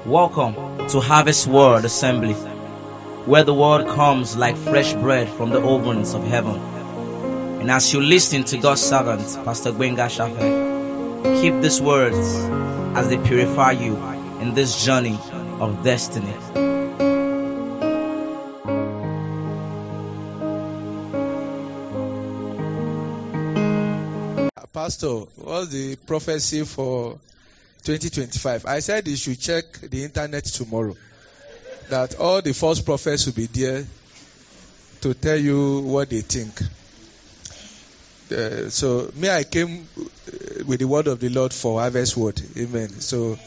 Welcome to Harvest Word Assembly, where the word comes like fresh bread from the ovens of heaven. And as you listen to God's servant, Pastor Gbenga Shafe, keep these words as they purify you in this journey of destiny. Pastor, what's the prophecy for 2025? I said you should check the internet tomorrow. That all the false prophets will be there to tell you what they think. So I came with the word of the Lord for Harvest Word. Amen. So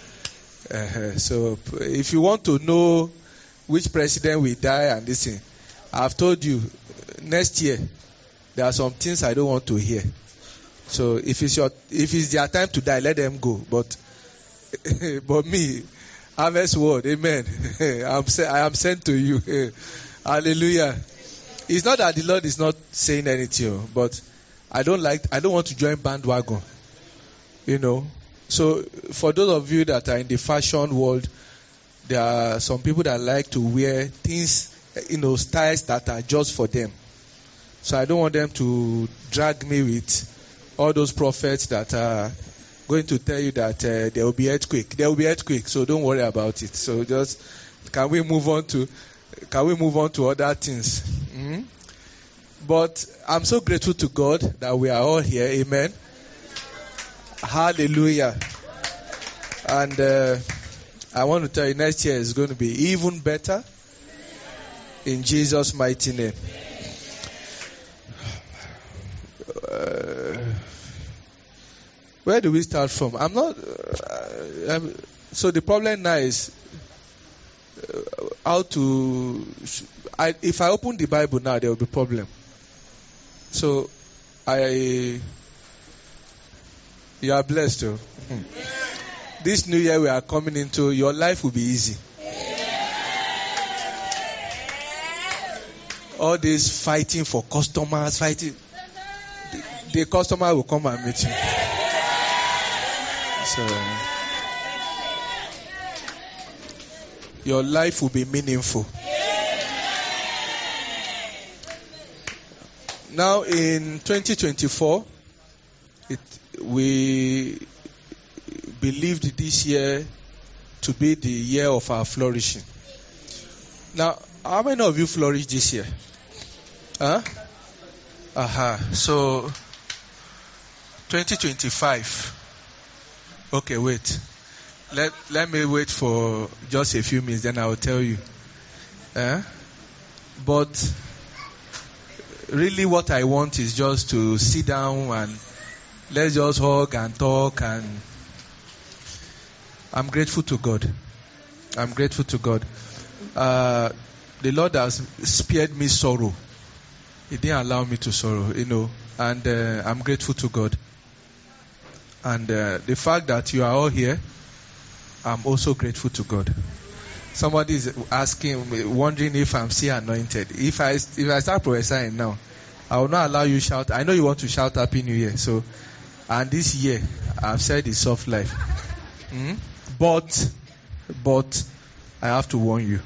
if you want to know which president will die and this thing, I've told you next year there are some things I don't want to hear. So if it's their time to die, let them go. But me, Harvest Word, amen. I am sent to you. Hallelujah. It's not that the Lord is not saying anything, but I don't want to join bandwagon. So for those of you that are in the fashion world, there are some people that like to wear things, styles that are just for them. So I don't want them to drag me with all those prophets that are going to tell you that there will be earthquake. There will be earthquake, so don't worry about it. So just can we move on to other things? Mm-hmm. But I'm so grateful to God that we are all here. Amen. Hallelujah. And I want to tell you, next year is going to be even better. In Jesus' mighty name. Where do we start from? So the problem now is if I open the Bible now, there will be problem. So you are blessed. This new year we are coming into, your life will be easy. All this fighting for customers, the customer will come and meet you. So your life will be meaningful. Now in 2024, we believed this year to be the year of our flourishing. Now, how many of you flourished this year? So 2025. Okay, wait. Let me wait for just a few minutes, then I will tell you. But really what I want is just to sit down and let's just hug and talk, and I'm grateful to God. I'm grateful to God. The Lord has spared me sorrow. He didn't allow me to sorrow, and I'm grateful to God. And the fact that you are all here, I'm also grateful to God. Somebody is wondering if I'm still anointed. If I start prophesying now, I will not allow you to shout. I know you want to shout Happy New Year. So, and this year, I've said it's soft life. But I have to warn you.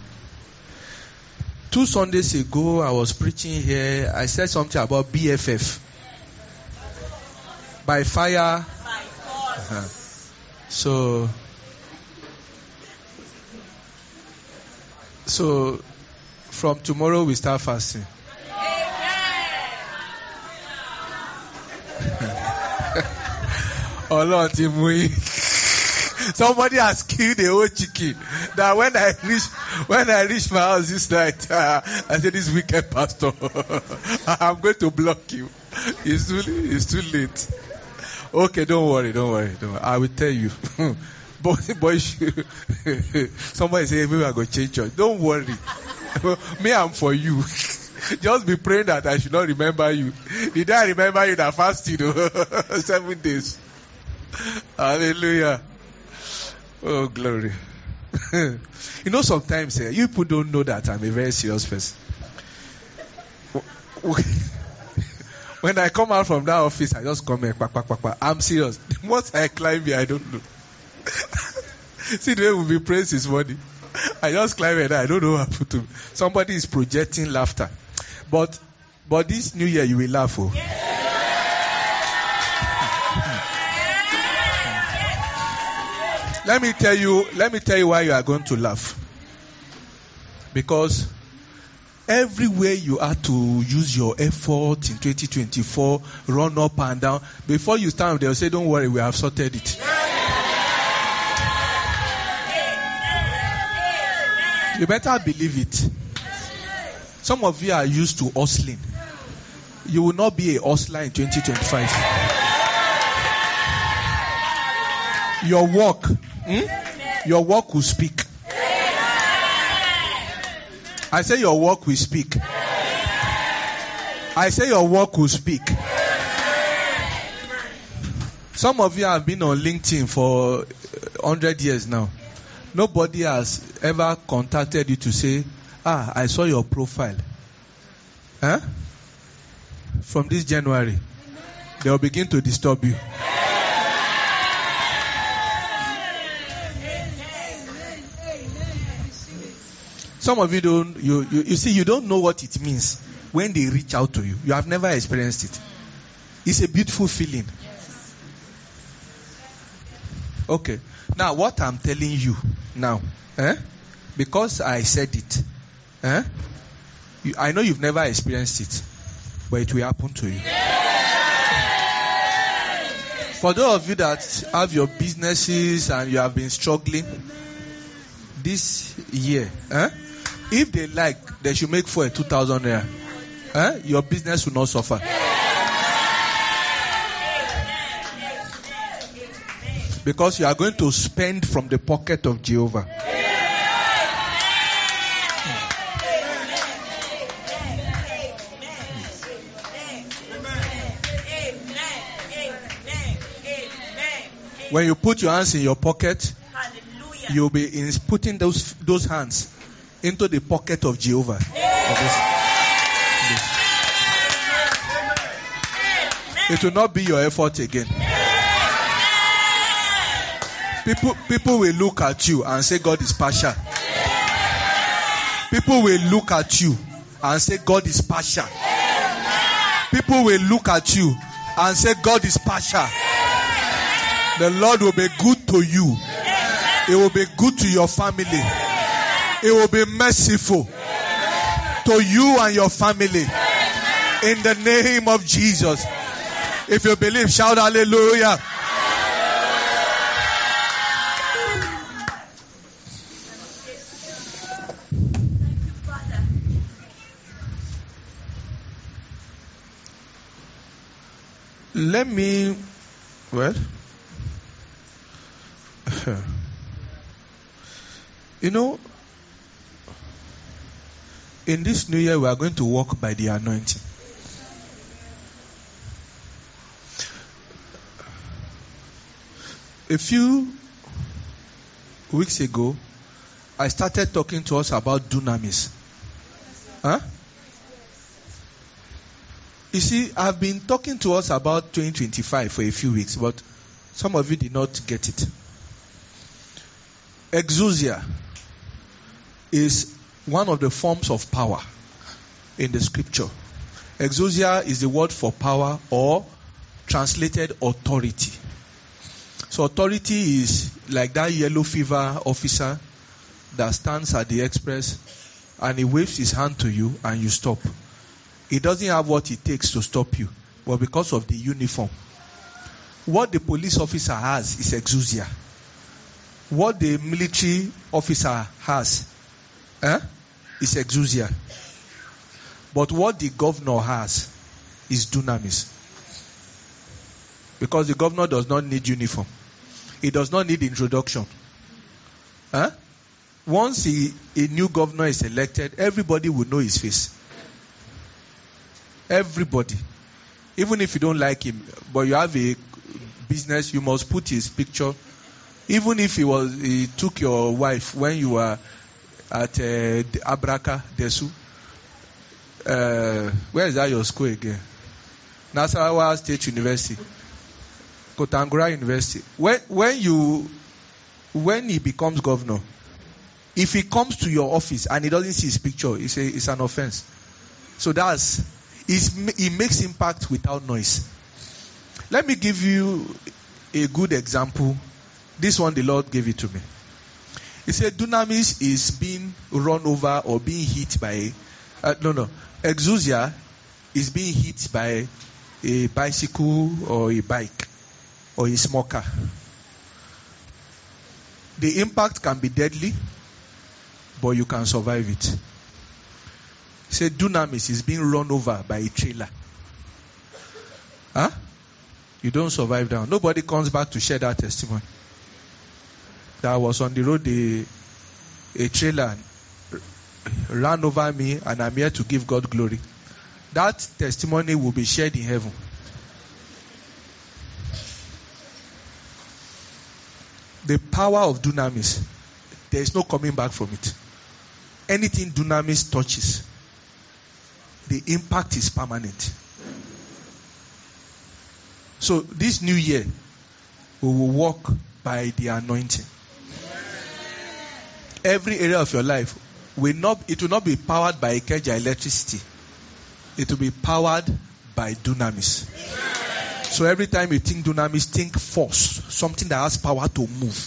2 Sundays ago, I was preaching here. I said something about BFF. By fire. So from tomorrow we start fasting. Somebody has killed a whole chicken. That when I reach my house this night, I said, "This wicked pastor, I'm going to block you. It's too late." Okay, don't worry. I will tell you. Boy, somebody say, maybe I'm going to change church. Don't worry. Me, I'm for you. Just be praying that I should not remember you. Did I remember you that fasted 7 days? Hallelujah. Oh, glory. Sometimes you people don't know that I'm a very serious person. When I come out from that office, I just come here, quack, quack, quack, quack. I'm serious. Once I climb here, I don't know. See the way we'll be praised this morning. I just climbed and I don't know what to do. Somebody is projecting laughter. But this new year you will laugh. Oh. Let me tell you why you are going to laugh. Because everywhere you are to use your effort in 2024, run up and down. Before you stand, they'll say, don't worry, we have sorted it. You better believe it. Some of you are used to hustling. You will not be a hustler in 2025. Your work will speak. I say your work will speak. I say your work will speak. Some of you have been on LinkedIn for 100 years now. Nobody has ever contacted you to say, I saw your profile. Huh? From this January, they will begin to disturb you. Some of you don't, you see, you don't know what it means when they reach out to you. You have never experienced it. It's a beautiful feeling. Okay. Now, what I'm telling you now, because I said it, I know you've never experienced it, but it will happen to you. For those of you that have your businesses and you have been struggling this year, if they like, they should make for a 2,000 naira. Your business will not suffer. Because you are going to spend from the pocket of Jehovah. When you put your hands in your pocket, you'll be putting those hands into the pocket of Jehovah. It will not be your effort again. People will look at you and say God is partial. People will look at you and say God is partial. People will look at you and say God is partial. The Lord will be good to you. It will be good to your family. It will be merciful to you and your family. In the name of Jesus. If you believe, shout hallelujah. Let me, in this new year we are going to walk by the anointing. A few weeks ago, I started talking to us about dunamis. You see, I've been talking to us about 2025 for a few weeks, but some of you did not get it. Exousia is one of the forms of power in the scripture. Exousia is the word for power, or translated authority. So authority is like that yellow fever officer that stands at the express and he waves his hand to you and you stop. He doesn't have what it takes to stop you, but because of the uniform. What the police officer has is exousia. What the military officer has is exousia. But what the governor has is dunamis. Because the governor does not need uniform. He does not need introduction. Once a new governor is elected, everybody will know his face. Everybody. Even if you don't like him, but you have a business, you must put his picture. Even if he took your wife when you were at Abraka Desu. Where is that your school again? Nasarawa State University. Kotangura University. When you when he becomes governor, if he comes to your office and he doesn't see his picture, it's an offense. So he makes impact without noise. Let me give you a good example. This one, the Lord gave it to me. He said dunamis is being run over or being hit by exousia is being hit by a bicycle or a bike or a smoker. The impact can be deadly, but you can survive it. He said dunamis is being run over by a trailer. You don't survive that. Nobody comes back to share that testimony. That was on the road, a trailer ran over me, and I'm here to give God glory. That testimony will be shared in heaven. The power of dunamis, there is no coming back from it. Anything dunamis touches, the impact is permanent. So this new year, we will walk by the anointing. Every area of your life will not be powered by Ikeja electricity. It will be powered by dunamis. So every time you think dunamis, think force, something that has power to move.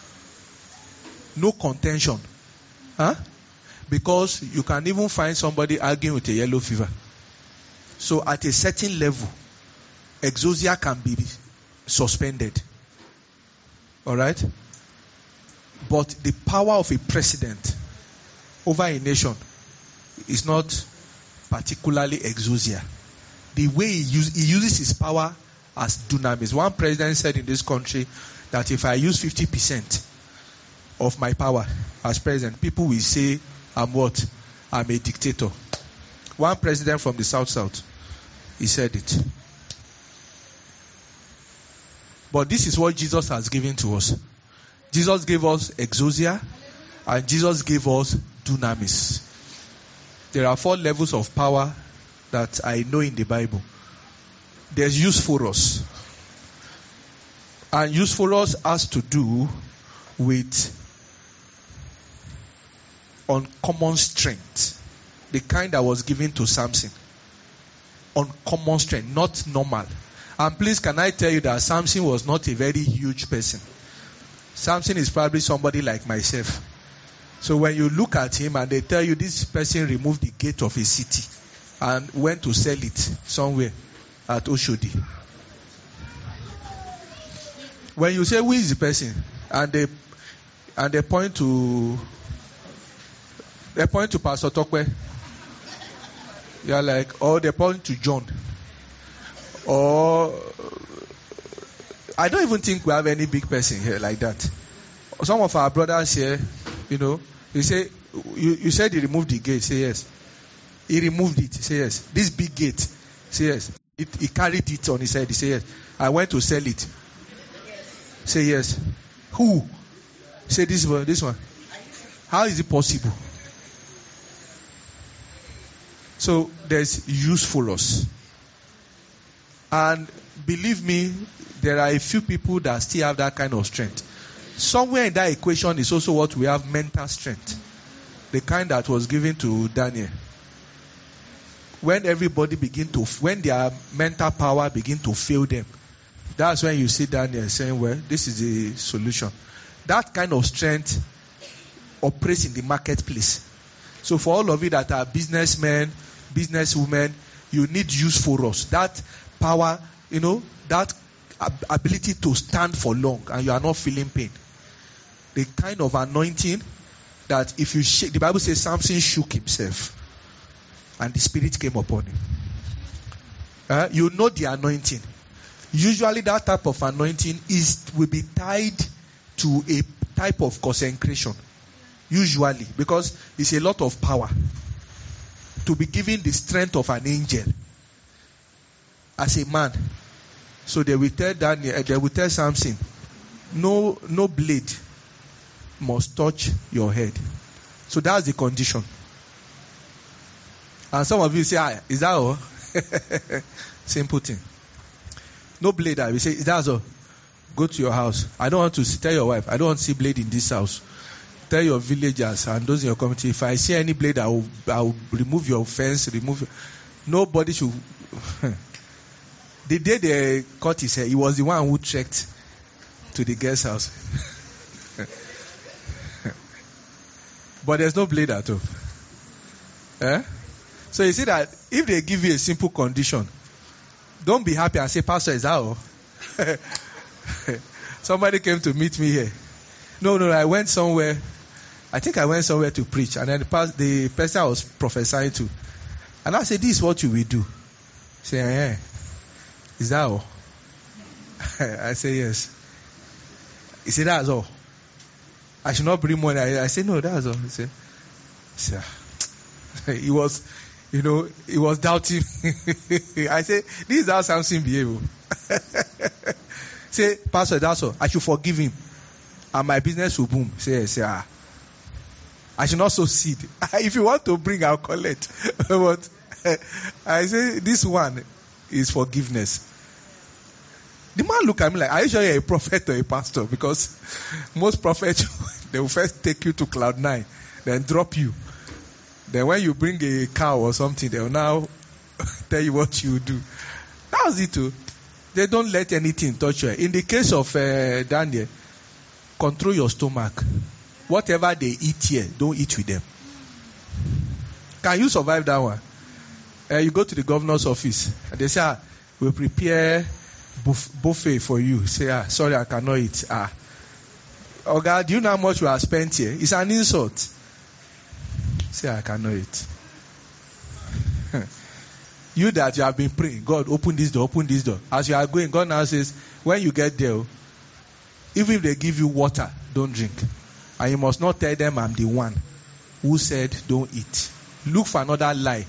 No contention. Because you can even find somebody arguing with a yellow fever. So at a certain level, exousia can be suspended. Alright? But the power of a president over a nation is not particularly exousia. The way he uses his power as dunamis. One president said in this country that if I use 50% of my power as president, people will say I'm what? I'm a dictator. One president from the South, he said it. But this is what Jesus has given to us. Jesus gave us exousia, and Jesus gave us dunamis. There are 4 levels of power that I know in the Bible. There's eusphoros. And eusphoros has to do with uncommon strength. The kind that was given to Samson. Uncommon strength, not normal. And please, can I tell you that Samson was not a very huge person. Samson is probably somebody like myself. So when you look at him and they tell you this person removed the gate of a city and went to sell it somewhere at Oshodi. When you say who is the person and they point to Pastor Tokwe, you are like, or they point to John, or I don't even think we have any big person here like that. Some of our brothers here, you say, you said he removed the gate. Say yes. He removed it. Say yes. This big gate. Say yes. He carried it on his head. He say yes. I went to sell it. Say yes. Who? Say this one. How is it possible? So there's eusphoros. And believe me, there are a few people that still have that kind of strength. Somewhere in that equation is also what we have mental strength. The kind that was given to Daniel. When everybody when their mental power begin to fail them, that's when you see Daniel saying, well, this is the solution. That kind of strength operates in the marketplace. So for all of you that are businessmen, businesswomen, you need eusphoros. That power, that ability to stand for long and you are not feeling pain. The kind of anointing that if you shake, the Bible says Samson shook himself and the Spirit came upon him. You know the anointing. Usually that type of anointing will be tied to a type of consecration. Usually, because it's a lot of power to be given the strength of an angel as a man. So they will tell Samson, no blade must touch your head. So that's the condition. And some of you say, is that all? Simple thing. No blade. We say, that's all. Go to your house. I don't want to tell your wife, I don't want to see blade in this house. Tell your villagers and those in your community, if I see any blade, I will remove your fence, nobody should. The day they cut his hair, he was the one who trekked to the guest house. But there's no blade at all. So you see that if they give you a simple condition, don't be happy and say, Pastor, is that all? Somebody came to meet me here. No, I went somewhere. I think I went somewhere to preach. And then the person I was prophesying to. And I said, this is what you will do. Say, is that all? I say, yes. He said, that's all. I should not bring money. I said, no, that's all. He said, he was, he was doubting. I said, this is how Samson behaves. Say, Pastor, that's all. I should forgive him. And my business will boom. Say, I should not sow seed. If you want to bring, I'll collect. But I say, this one is forgiveness. The man look at me like, are you sure you're a prophet or a pastor? Because most prophets, they will first take you to cloud 9, then drop you. Then when you bring a cow or something, they will now tell you what you do. That was it too. They don't let anything touch you. In the case of Daniel, control your stomach. Whatever they eat here, don't eat with them. Can you survive that one? You go to the governor's office, and they say, we'll prepare buffet for you. Say, sorry, I cannot eat. Oh God, do you know how much we have spent here? It's an insult. Say, I cannot eat. You that you have been praying, God, open this door, open this door. As you are going, God now says, when you get there, even if they give you water, don't drink. And you must not tell them I'm the one who said don't eat. Look for another lie.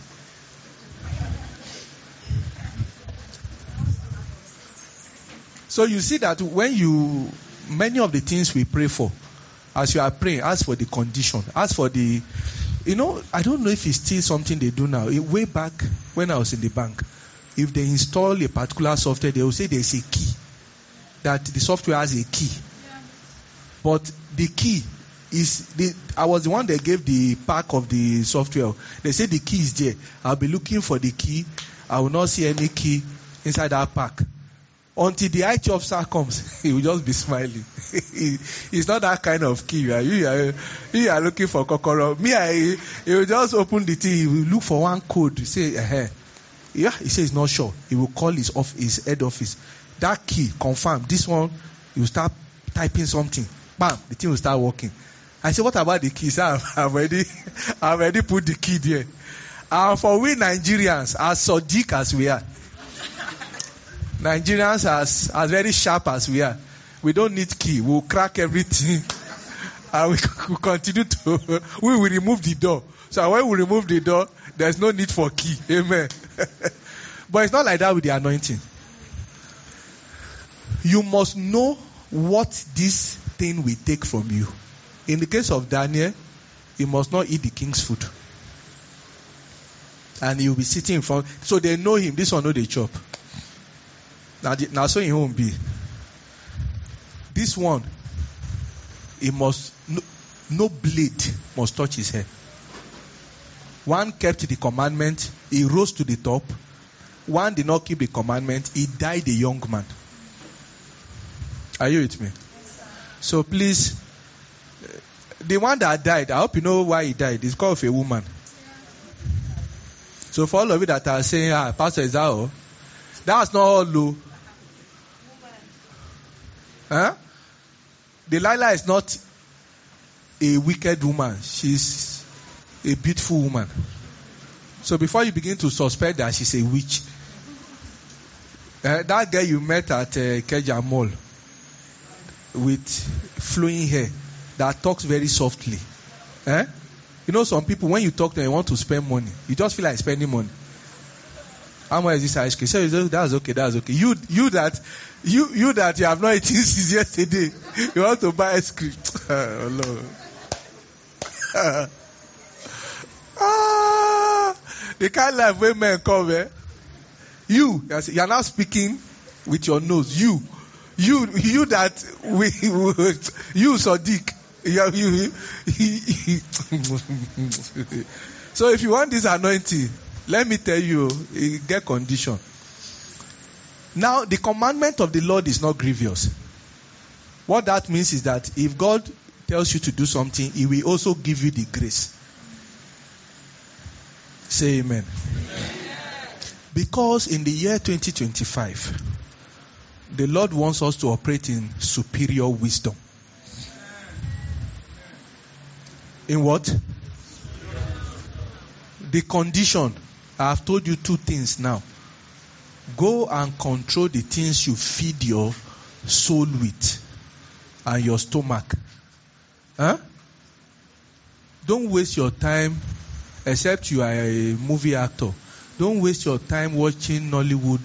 So you see that many of the things we pray for, as you are praying, ask for the condition, ask for the, I don't know if it's still something they do now. Way back when I was in the bank, if they install a particular software, they will say there's a key, that the software has a key. Yeah. But the key I was the one that gave the pack of the software. They say the key is there. I'll be looking for the key. I will not see any key inside that pack. Until the IT officer comes, he will just be smiling. It's not that kind of key. You are looking for kokoro. He will just open the thing. He will look for one code. Say, yeah, he says he's not sure. He will call his head office. That key, confirm. This one, he will start typing something. Bam, the thing will start working. I said, what about the keys? I've already put the key there. For we Nigerians, as sadiq as we are, Nigerians as very sharp as we are, we don't need key. We'll crack everything. And we continue to, we will remove the door. So when we remove the door, there's no need for key. Amen. But it's not like that with the anointing. You must know what this thing will take from you. In the case of Daniel, he must not eat the king's food. And he will be sitting in front. So they know him. This one know they chop. Now so he won't be. This one, he must, no blade must touch his head. One kept the commandment. He rose to the top. One did not keep the commandment. He died a young man. Are you with me? So please, the one that died, I hope you know why he died. It's because of a woman. So for all of you that are saying, Pastor, is that all? That's not all low. Delilah is not a wicked woman. She's a beautiful woman. So before you begin to suspect that she's a witch, that girl you met at Keja Mall with flowing hair that talks very softly. You know, some people, when you talk to them, you want to spend money. You just feel like spending money. How much is this ice cream? So that's okay, that's okay. You that you have not eaten since yesterday, you want to buy ice cream. Oh Lord. The kind of life where men come, you are now speaking with your nose. You that you Sadiq. So if you want this anointing, let me tell you, get condition. Now, the commandment of the Lord is not grievous. What that means is that if God tells you to do something, He will also give you the grace. Say amen. Because in the year 2025, the Lord wants us to operate in superior wisdom. In what? The condition. I have told you two things now. Go and control the things you feed your soul with and your stomach. Huh? Don't waste your time, except you are a movie actor. Don't waste your time watching Nollywood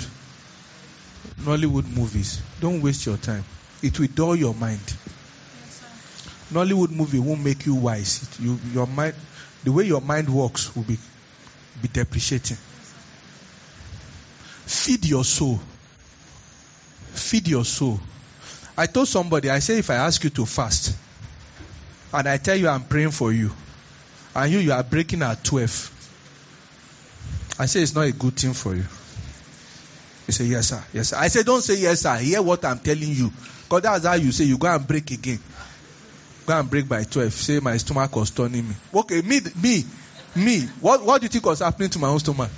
movies. Don't waste your time. It will dull your mind. Nollywood movie won't make you wise. Your mind, the way your mind works will be depreciating. Feed your soul. Feed your soul. I told somebody, I say if I ask you to fast, and I tell you I'm praying for you, and you are breaking at 12, I say it's not a good thing for you. You say, yes sir, yes sir. I say, don't say yes sir, hear what I'm telling you. Because that's how you say, you go and break again. Go and break by 12. Say my stomach was turning me. Okay, me. What do you think was happening to my own stomach?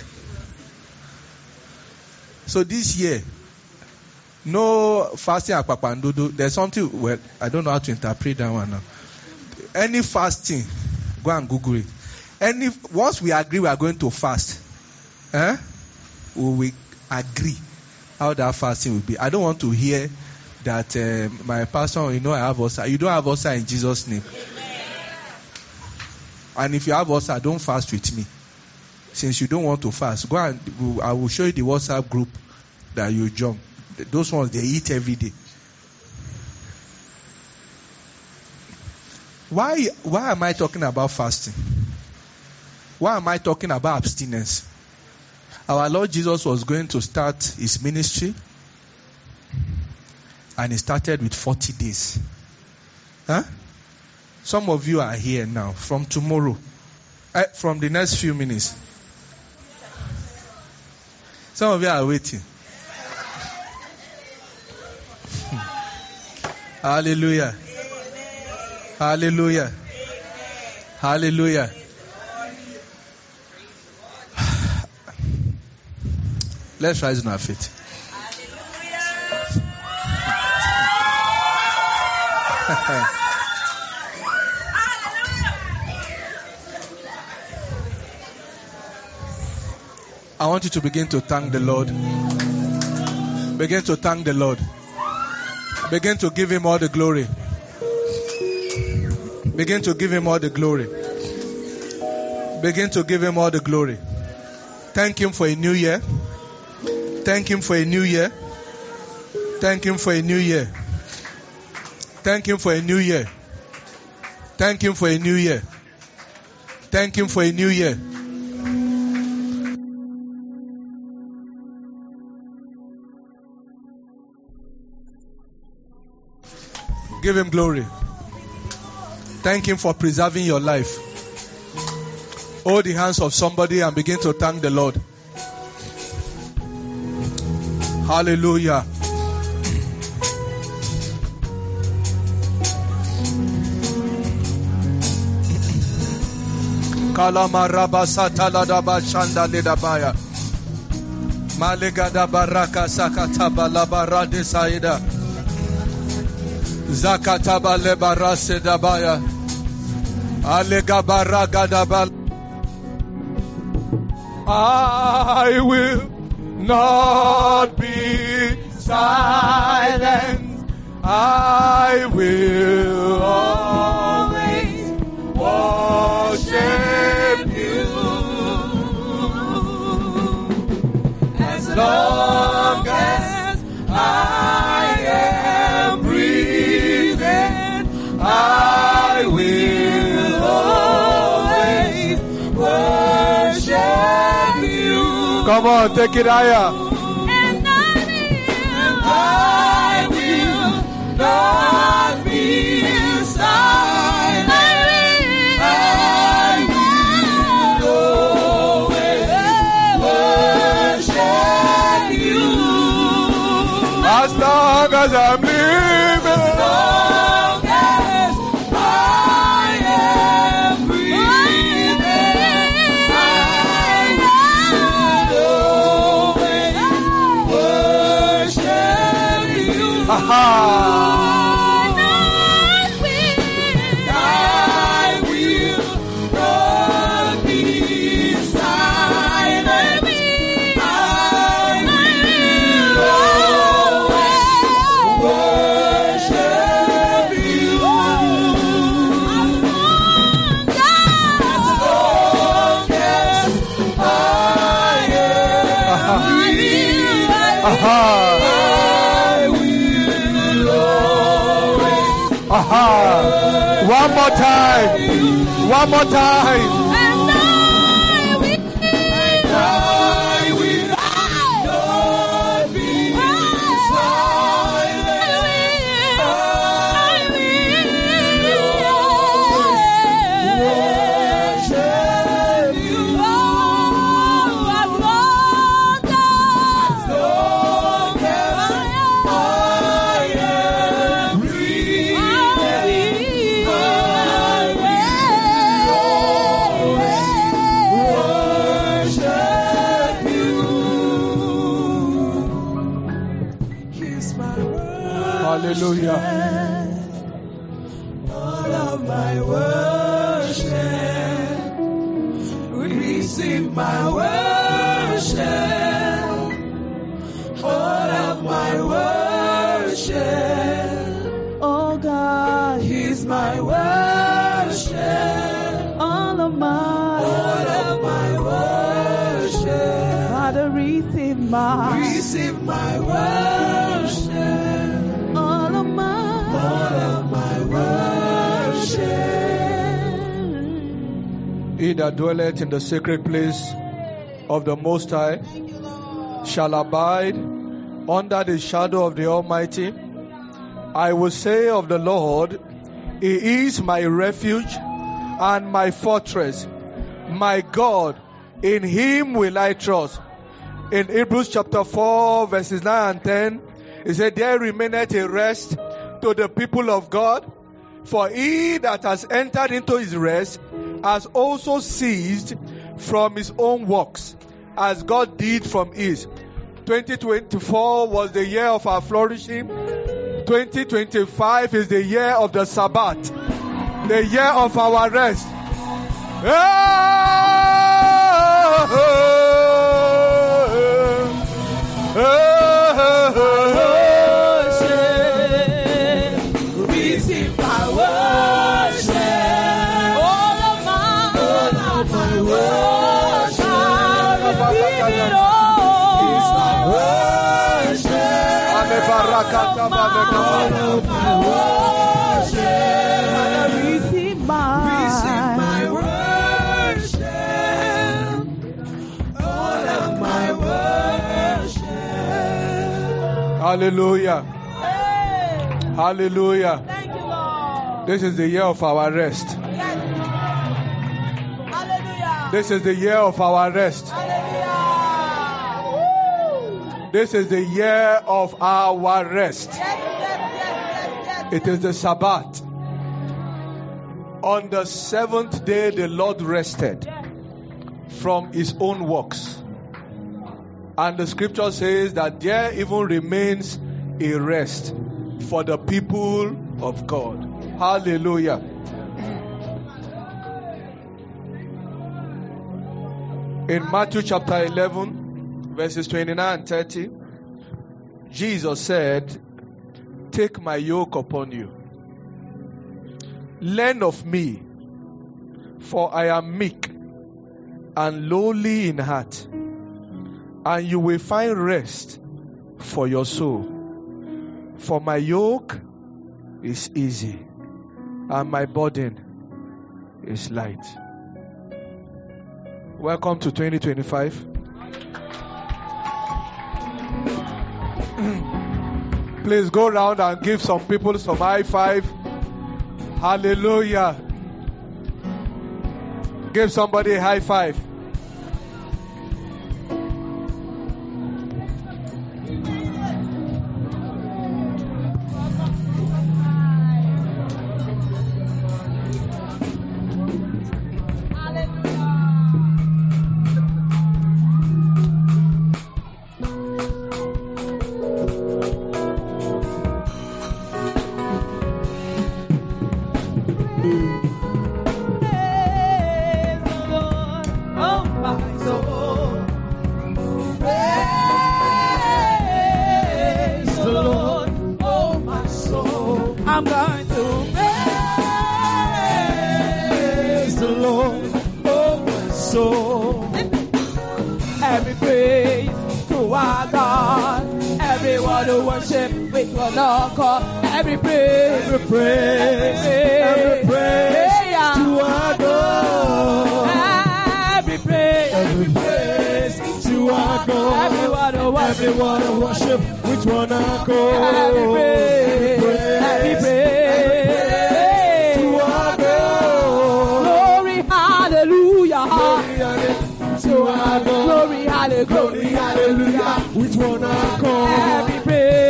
So this year, no fasting at Papandodo. There's something, well, I don't know how to interpret that one now. Any fasting, go and Google it. Once we agree we are going to fast, we will agree how that fasting will be. I don't want to hear that my pastor, I have ulcer. You don't have ulcer in Jesus' name. And if you have ulcer, don't fast with me. Since you don't want to fast, go and I will show you the WhatsApp group that you join. Those ones, they eat every day. Why am I talking about fasting? Why am I talking about abstinence? Our Lord Jesus was going to start his ministry, and he started with 40 days. Some of you are here now. From tomorrow, from the next few minutes, some of you are waiting. Hallelujah. Hallelujah. Hallelujah. Let's rise on our feet. I want you to begin to thank the Lord. Begin to thank the Lord. Begin to give him all the glory. Begin to give him all the glory. Begin to give him all the glory. Thank him for a new year. Thank him for a new year. Thank him for a new year. Thank him for a new year. Thank him for a new year. Thank him for a new year. Give him glory. Thank him for preserving your life. Hold the hands of somebody and begin to thank the Lord. Hallelujah. Kalamaraba sataladaba shanda ledabaya. Malegada baraka sakataba labarade saida. Zakataba lebarase dabaya. Alega baraga dabal. I will not be silent. I will always worship you. As long as I am breathing, I will always worship you. Come on, take it higher. And I will One more time. One more time. Hallelujah. All of my worship, receive my worship. All of my worship, oh God, He's my worship. All of my worship, Father, receive my worship. All of my worship. He that dwelleth in the sacred place of the Most High shall abide under the shadow of the Almighty. I will say of the Lord, He is my refuge and my fortress, my God, in Him will I trust. In Hebrews chapter 4 verses 9 and 10, it said, there remaineth a rest to the people of God, for he that has entered into his rest has also ceased from his own works, as God did from his. 2024 was the year of our flourishing. 2025 is the year of the Sabbath, the year of our rest. Receive my worship. All of my worship. Receive it all. It's my worship. All of my worship. Receive my worship. All of my worship. Hallelujah. Hallelujah. Thank you, Lord. This is the year of our rest. Yes. Hallelujah. This is the year of our rest. Hallelujah. Woo. This is the year of our rest. Yes. It is the Sabbath. On the seventh day, the Lord rested from his own works. And the scripture says that there even remains a rest for the people of God. Hallelujah. In Matthew chapter 11, verses 29 and 30, Jesus said, take my yoke upon you. Learn of me, for I am meek and lowly in heart, and you will find rest for your soul. For my yoke is easy and my burden is light. Welcome to 2025. Please go around and give some people some high five. Hallelujah. Give somebody a high five. worship with one accord. Every praise, every praise, every praise to our God. Every praise to our God. Everyone to worship with one accord. Every praise to our God. Glory, hallelujah. To our God. Glory, hallelujah. With one accord. Every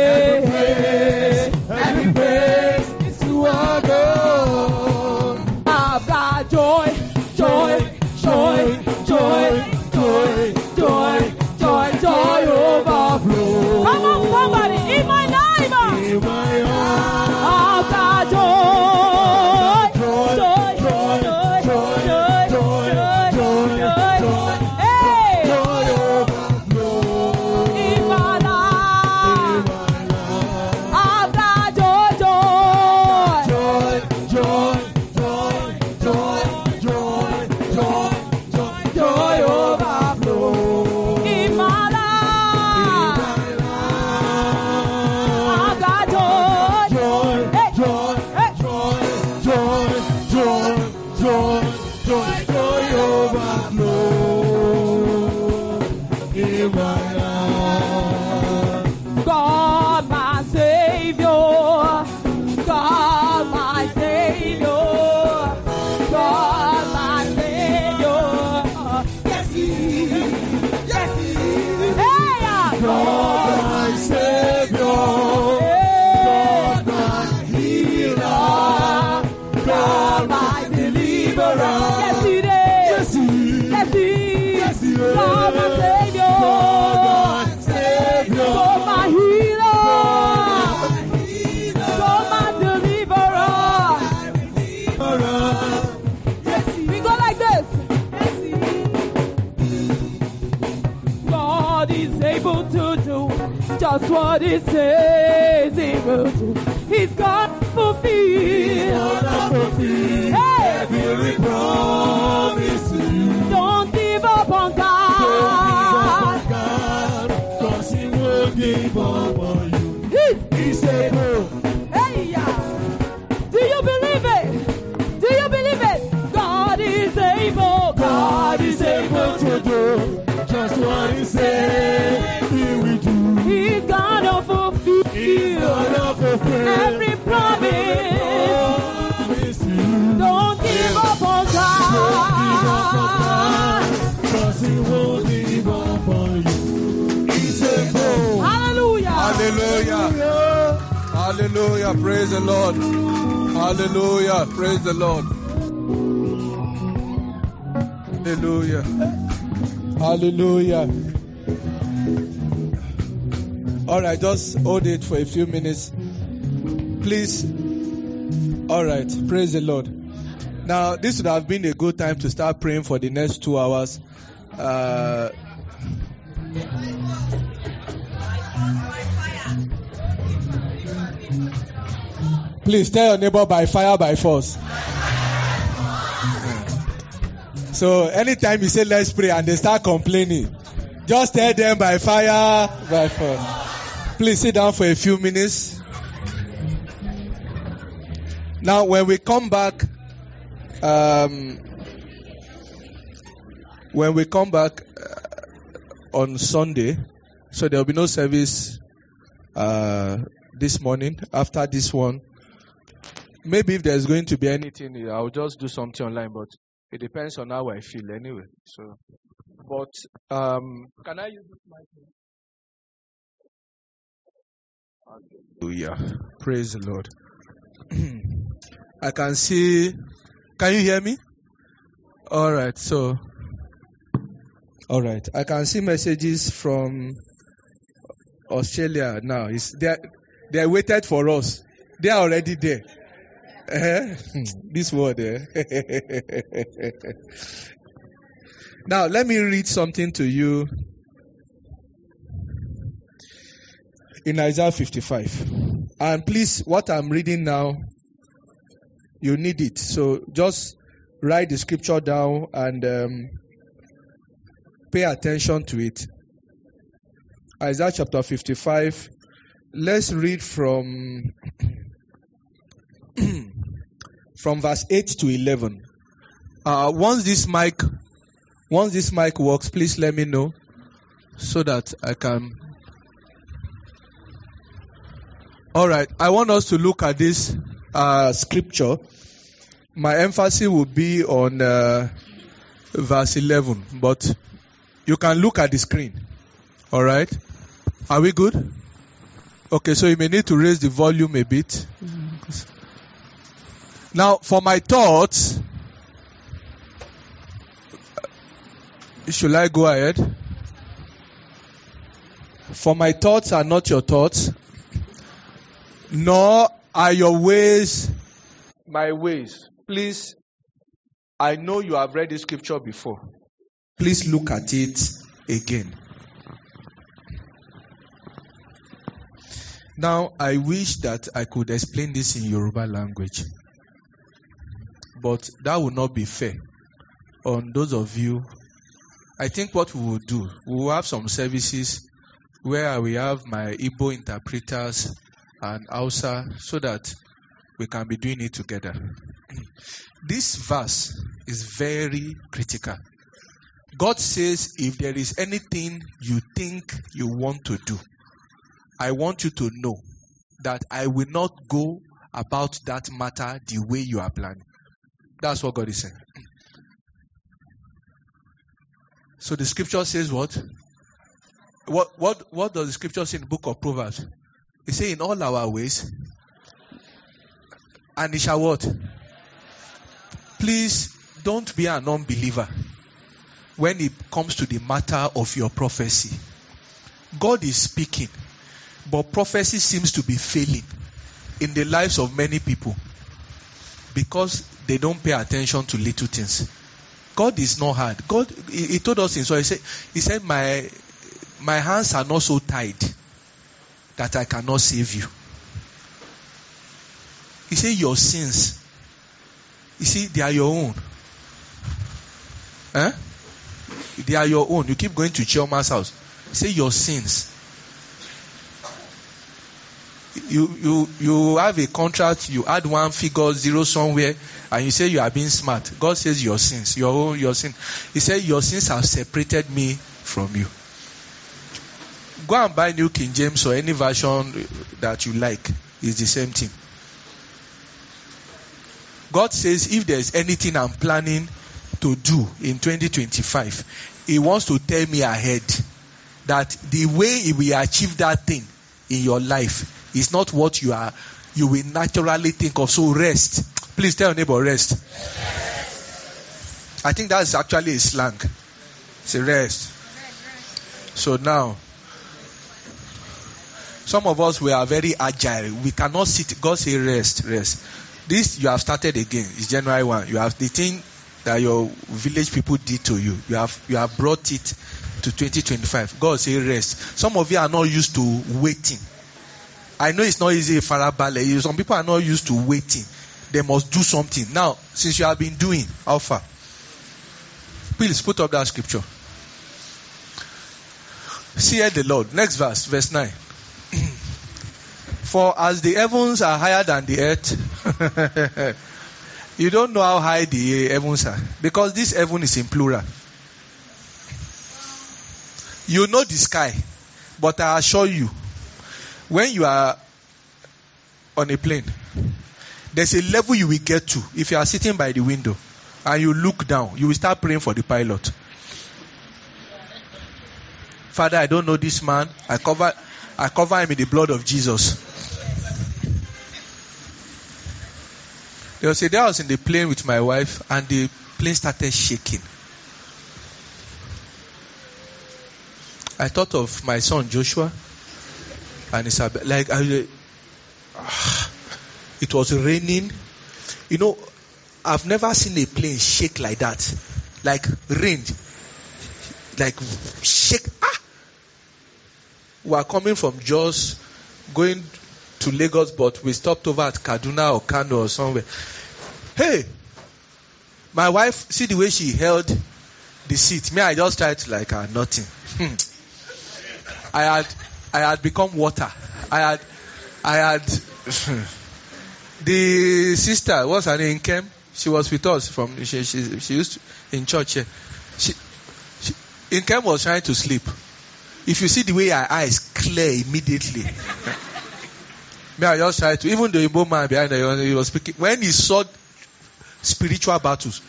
praise to our God. I've got joy overflow. Come on, somebody, in my life. In my life. I've got just what it says he will do. He's gonna fulfill. Hey! Every promise. Don't give up on God. Cause he won't give up on you. He's able. Hey, yeah. Do you believe it? Do you believe it? God is able. God is able to do just what he said he will do. He's gonna fulfill every promise. Don't give up on God. Cause he won't give up on you. He's able. Hallelujah. Hallelujah. Hallelujah. Praise the Lord. Hallelujah. Praise the Lord. Hallelujah. Hallelujah. All right, just hold it for a few minutes. Please. All right, praise the Lord. Now, this would have been a good time to start praying for the next 2 hours. Please tell your neighbor by fire, by force. So, anytime you say let's pray and they start complaining, just tell them by fire, by force. Please sit down for a few minutes. Now, when we come back, on Sunday, so there will be no service this morning after this one. Maybe if there's going to be anything, I'll just do something online, but it depends on how I feel anyway. So, but can I use this mic? Hallelujah. Praise the Lord. I can see. Can you hear me? All right. So, all right. I can see messages from Australia now. They waited for us. They are already there. This word there. Now, let me read something to you in Isaiah 55. And please, what I'm reading now, you need it. So just write the scripture down and pay attention to it. Isaiah chapter 55, Let's read from verse 8 to 11. Once this mic works, please let me know so that I can. All right, I want us to look at this scripture. My emphasis will be on verse 11, but you can look at the screen. All right, are we good? Okay, so you may need to raise the volume a bit. Now, for my thoughts, should I go ahead? For my thoughts are not your thoughts, nor are your ways my ways. Please, I know you have read this scripture before. Please look at it again. Now, I wish that I could explain this in Yoruba language, but that would not be fair on those of you. I think what we will do, we will have some services where we have my Igbo interpreters and Hausa so that we can be doing it together. This verse is very critical. God says, if there is anything you think you want to do, I want you to know that I will not go about that matter the way you are planning. That's what God is saying. So the scripture says what? What does the scripture say in the book of Proverbs? It says, in all our ways, and it shall what? Please don't be an unbeliever when it comes to the matter of your prophecy. God is speaking, but prophecy seems to be failing in the lives of many people because they don't pay attention to little things. God is not hard. God, he told us in so he said, my hands are not so tied that I cannot save you. He said, your sins, you see, they are your own. They are your own. You keep going to Chioma's house. Say your sins. You have a contract, you add one figure, zero somewhere, and you say you are being smart. God says your sins, your sin. He said your sins have separated me from you. Go and buy New King James or any version that you like. It's the same thing. God says if there's anything I'm planning to do in 2025, He wants to tell me ahead that the way He will achieve that thing in your life is not what you will naturally think of. So rest. Please tell your neighbor, rest. I think that's actually a slang. It's a rest. So now, some of us, we are very agile. We cannot sit. God say rest. This you have started again. It's January 1. You have the thing that your village people did to you. You have brought it to 2025. God say rest. Some of you are not used to waiting. I know it's not easy, Farabale. Some people are not used to waiting. They must do something. Now, since you have been doing, how far? Please put up that scripture. See the Lord. Next verse 9. For as the heavens are higher than the earth, you don't know how high the heavens are. Because this heaven is in plural. You know the sky. But I assure you, when you are on a plane, there's a level you will get to. If you are sitting by the window and you look down, you will start praying for the pilot. Father, I don't know this man. I cover him in the blood of Jesus. There was a day I was in the plane with my wife and the plane started shaking. I thought of my son Joshua and Isabel. It was raining. You know, I've never seen a plane shake like that. Like rain. Like shake. We are coming from Jos, going to Lagos, but we stopped over at Kaduna or Kano or somewhere. Hey! My wife, see the way she held the seat. Me, I just tried to nothing. I had become water. I had the sister, what's her name, Nkem? She was with us from, she used to, in church here. Nkem was trying to sleep. If you see the way her eyes clear immediately. Me, I just tried to, even the Igbo man behind her, he was speaking. When he saw spiritual battles,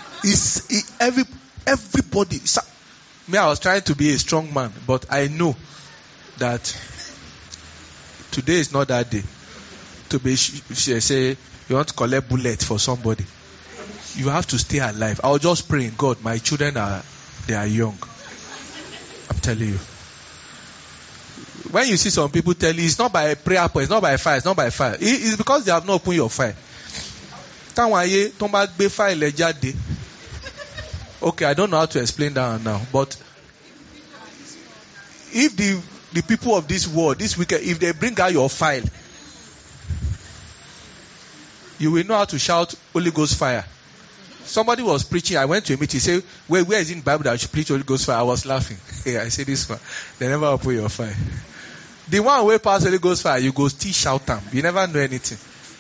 everybody. Me, I was trying to be a strong man, but I know that today is not that day. To be say you want to collect bullet for somebody, you have to stay alive. I was just praying, God, my children are young. I'm telling you. When you see some people tell you it's not by prayer point, it's not by fire, it's not by fire. It's because they have not opened your fire. Okay, I don't know how to explain that now, but if the people of this world, this weekend, if they bring out your file, you will know how to shout Holy Ghost fire. Somebody was preaching, I went to a meeting, he said, where is it in the Bible that I should preach Holy Ghost fire? I was laughing. Hey, I said this one. They never open your fire. The one way past Holy Ghost fire, you go still shout them. You never know anything.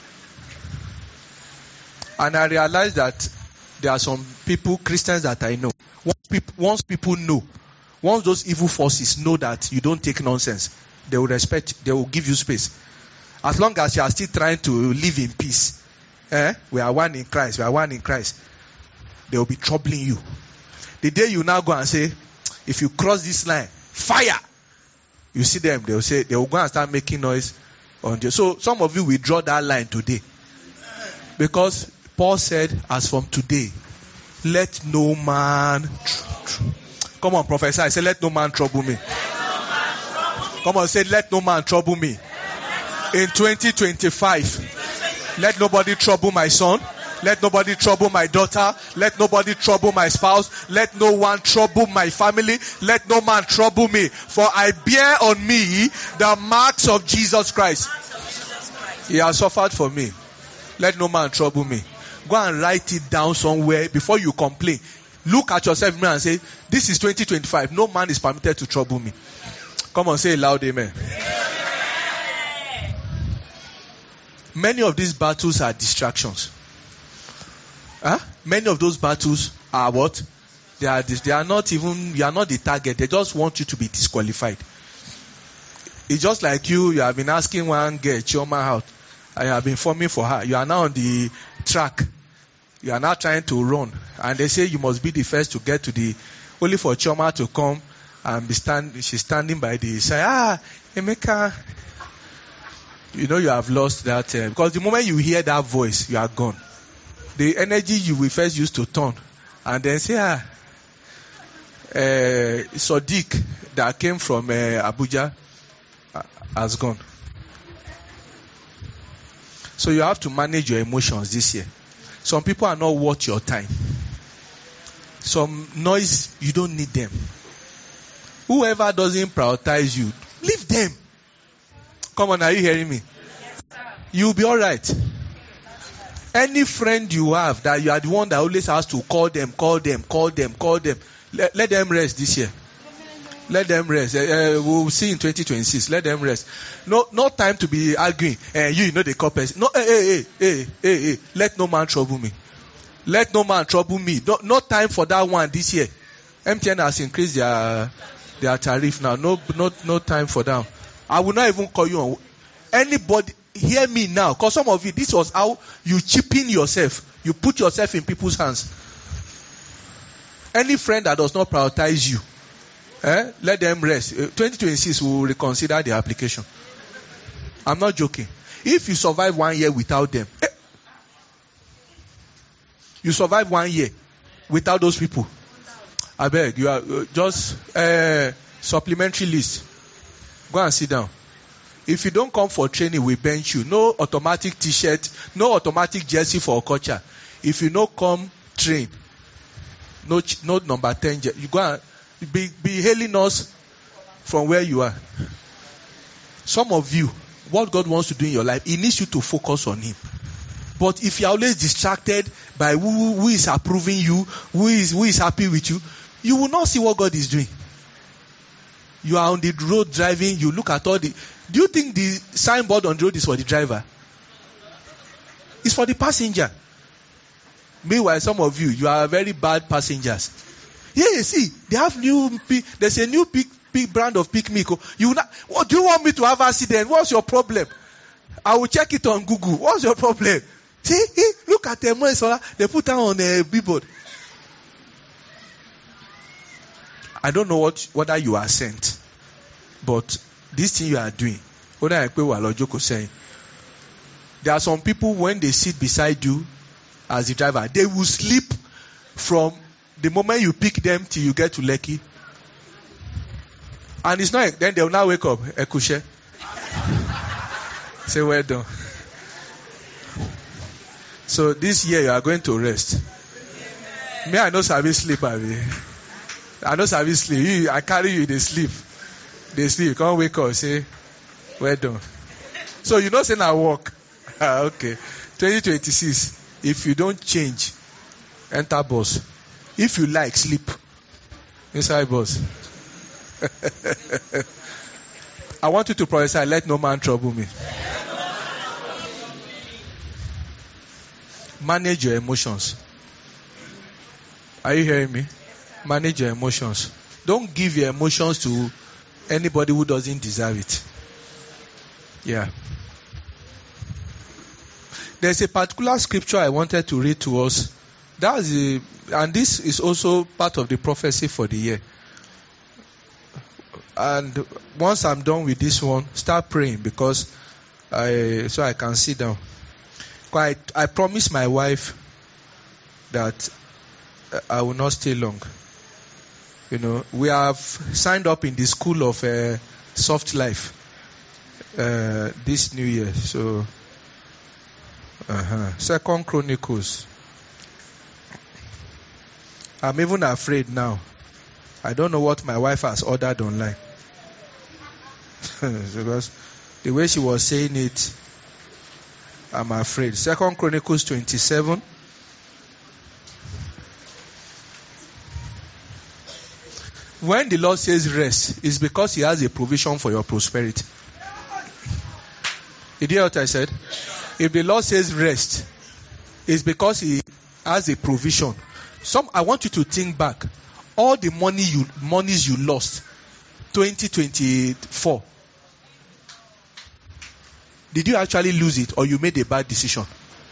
And I realized that there are some people, Christians that I know. Once people know, once those evil forces know that you don't take nonsense, they will respect, they will give you space. As long as you are still trying to live in peace, we are one in Christ, we are one in Christ, they will be troubling you. The day you now go and say, if you cross this line, fire! You see them, they will say, they will go and start making noise on you. So some of you will draw that line today. Because Paul said, as from today, let no man... Come on, Professor, I say, let no man trouble me. Come on, say, let no man trouble me. In 2025, let nobody trouble my son. Let nobody trouble my daughter. Let nobody trouble my spouse. Let no one trouble my family. Let no man trouble me. For I bear on me the marks of Jesus Christ. He has suffered for me. Let no man trouble me. Go and write it down somewhere before you complain. Look at yourself and say, this is 2025. No man is permitted to trouble me. Come on, say it loud, amen. Many of these battles are distractions. Many of those battles are what? They are not even, you are not the target. They just want you to be disqualified. It's just like you have been asking one girl, Chioma, out. I have been forming for her. You are now on the track. You are now trying to run. And they say you must be the first to get to the, only for Chioma to come and be she's standing by the side. Emeka. You know you have lost that. Because the moment you hear that voice, you are gone. The energy you will first use to turn. And then say, Sadiq that came from Abuja has gone. So you have to manage your emotions this year. Some people are not worth your time. Some noise, you don't need them. Whoever doesn't prioritize you, leave them. Come on, are you hearing me? Yes, sir. You'll be alright. Any friend you have that you are the one that always has to call them. Let them rest this year. Let them rest. We'll see in 2026. Let them rest. No time to be arguing. You know the coppers. No, hey. Let no man trouble me. Let no man trouble me. No time for that one this year. MTN has increased their tariff now. No time for that. I will not even call you on. Anybody, hear me now. Because some of you, this was how you cheapen yourself. You put yourself in people's hands. Any friend that does not prioritize you, let them rest. 2026 will reconsider the application. I'm not joking. If you survive 1 year without them, you survive 1 year without those people, I beg, you are just supplementary list. Go and sit down. If you don't come for training, we bench you. No automatic t-shirt, no automatic jersey for culture. If you no come train, no number 10. You go and be hailing us from where you are. Some of you, what God wants to do in your life, He needs you to focus on Him. But if you're always distracted by who is approving you, who is happy with you, you will not see what God is doing. You are on the road driving, you look at all the Do you think the signboard on the road is for the driver? It's for the passenger. Meanwhile, some of you are very bad passengers. Yeah, you see, they have there's a new big brand of Pick Me. What do you want me to have accident? What's your problem? I will check it on Google. What's your problem? See, look at them. They put that on a billboard. I don't know whether you are sent, but this thing you are doing, saying, there are some people when they sit beside you as the driver, they will sleep from the moment you pick them till you get to Lekki. And it's not, then they will now wake up, Ekushe. Say, well done. So this year you are going to rest. Me, I know service sleep, I know service sleep. I carry you, they sleep. They sleep. Can't wake up, say, well done. So you know, say now walk. Okay. 2026. If you don't change, enter bus. If you like, sleep inside bus. I want you to prophesy, let no man trouble me. Manage your emotions. Are you hearing me? Manage your emotions. Don't give your emotions to anybody who doesn't deserve it. Yeah. There's a particular scripture I wanted to read to us. And this is also part of the prophecy for the year. And once I'm done with this one, start praying so I can sit down. I promised my wife that I will not stay long. You know, we have signed up in the school of soft life this new year. So, 2 Chronicles. I'm even afraid now. I don't know what my wife has ordered online. Because the way she was saying it, I'm afraid. 2 Chronicles 27. When the Lord says rest, it's because He has a provision for your prosperity. Did you hear what I said? If the Lord says rest, it's because He has a provision. I want you to think back. All the monies you lost, 2024. Did you actually lose it, or you made a bad decision?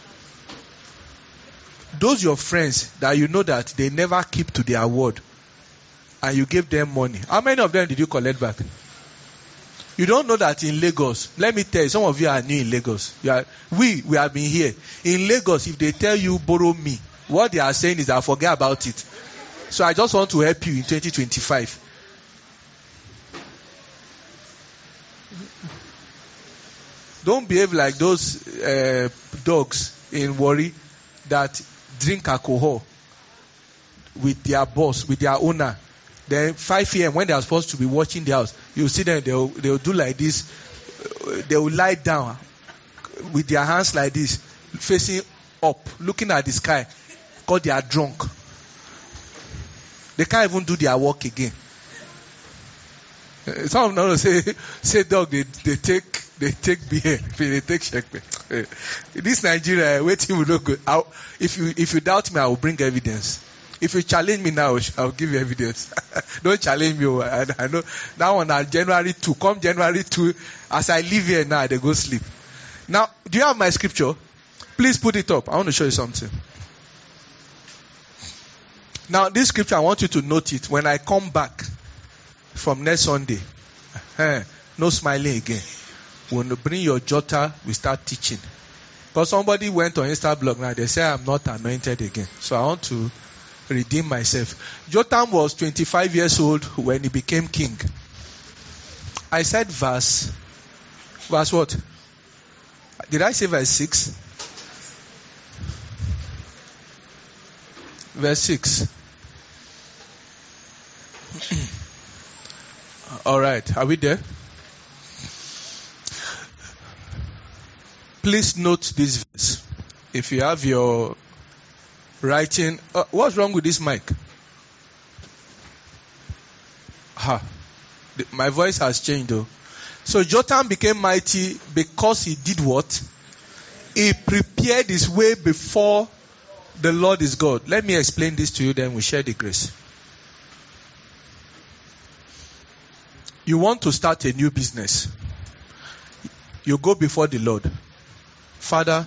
Those your friends that you know that they never keep to their word, and you gave them money. How many of them did you collect back? You don't know that in Lagos. Let me tell you, some of you are new in Lagos. We have been here. In Lagos, if they tell you borrow me, what they are saying is I forget about it. So I just want to help you in 2025. Don't behave like those dogs in Warri that drink alcohol with their boss, with their owner. Then 5 a.m. when they are supposed to be watching the house, you see them, they'll do like this. They will lie down with their hands like this, facing up, looking at the sky, because they are drunk. They can't even do their work again. Some of them say dog, they take beer, they take shake. This Nigeria, waiting will look good. If you doubt me, I will bring evidence. If you challenge me now, I'll give you evidence. Don't challenge me. I know that one on January 2. Come January 2, as I leave here now, they go sleep. Now, do you have my scripture? Please put it up. I want to show you something. Now, this scripture, I want you to note it. When I come back from next Sunday, no smiling again. When you bring your jotter, we start teaching. Because somebody went on Instablog now, they say I'm not anointed again. So I want to redeem myself. Jotham was 25 years old when he became king. I said verse what? Did I say verse 6? Verse 6. All right, are we there? Please note this verse. If you have your writing, what's wrong with this mic? My voice has changed though. So Jotham became mighty because he did what? He prepared his way before the Lord is God. Let me explain this to you, then we share the grace. You want to start a new business. You go before the Lord. Father,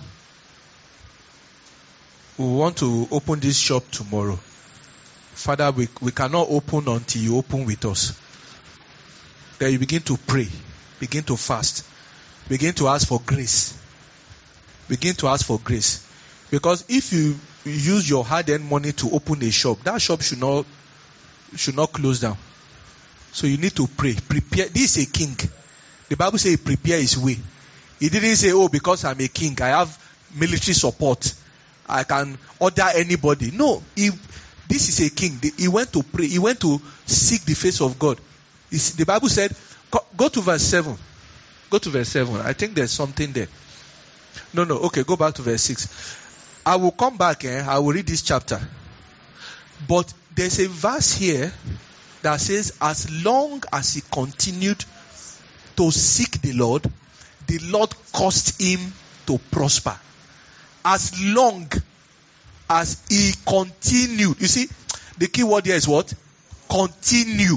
we want to open this shop tomorrow. Father, we cannot open until you open with us. Then you begin to pray. Begin to fast. Begin to ask for grace. Begin to ask for grace. Because if you use your hard-earned money to open a shop, that shop should not close down. So you need to pray. Prepare. This is a king. The Bible says he prepare his way. He didn't say, oh, because I'm a king, I have military support, I can order anybody. No, this is a king. He went to pray. He went to seek the face of God. The Bible said, go to verse 7. Go to verse 7. I think there's something there. No. Okay, go back to verse 6. I will come back and I will read this chapter. But there's a verse here that says, as long as he continued to seek the Lord caused him to prosper. As long as he continued. You see, the key word here is what? Continued.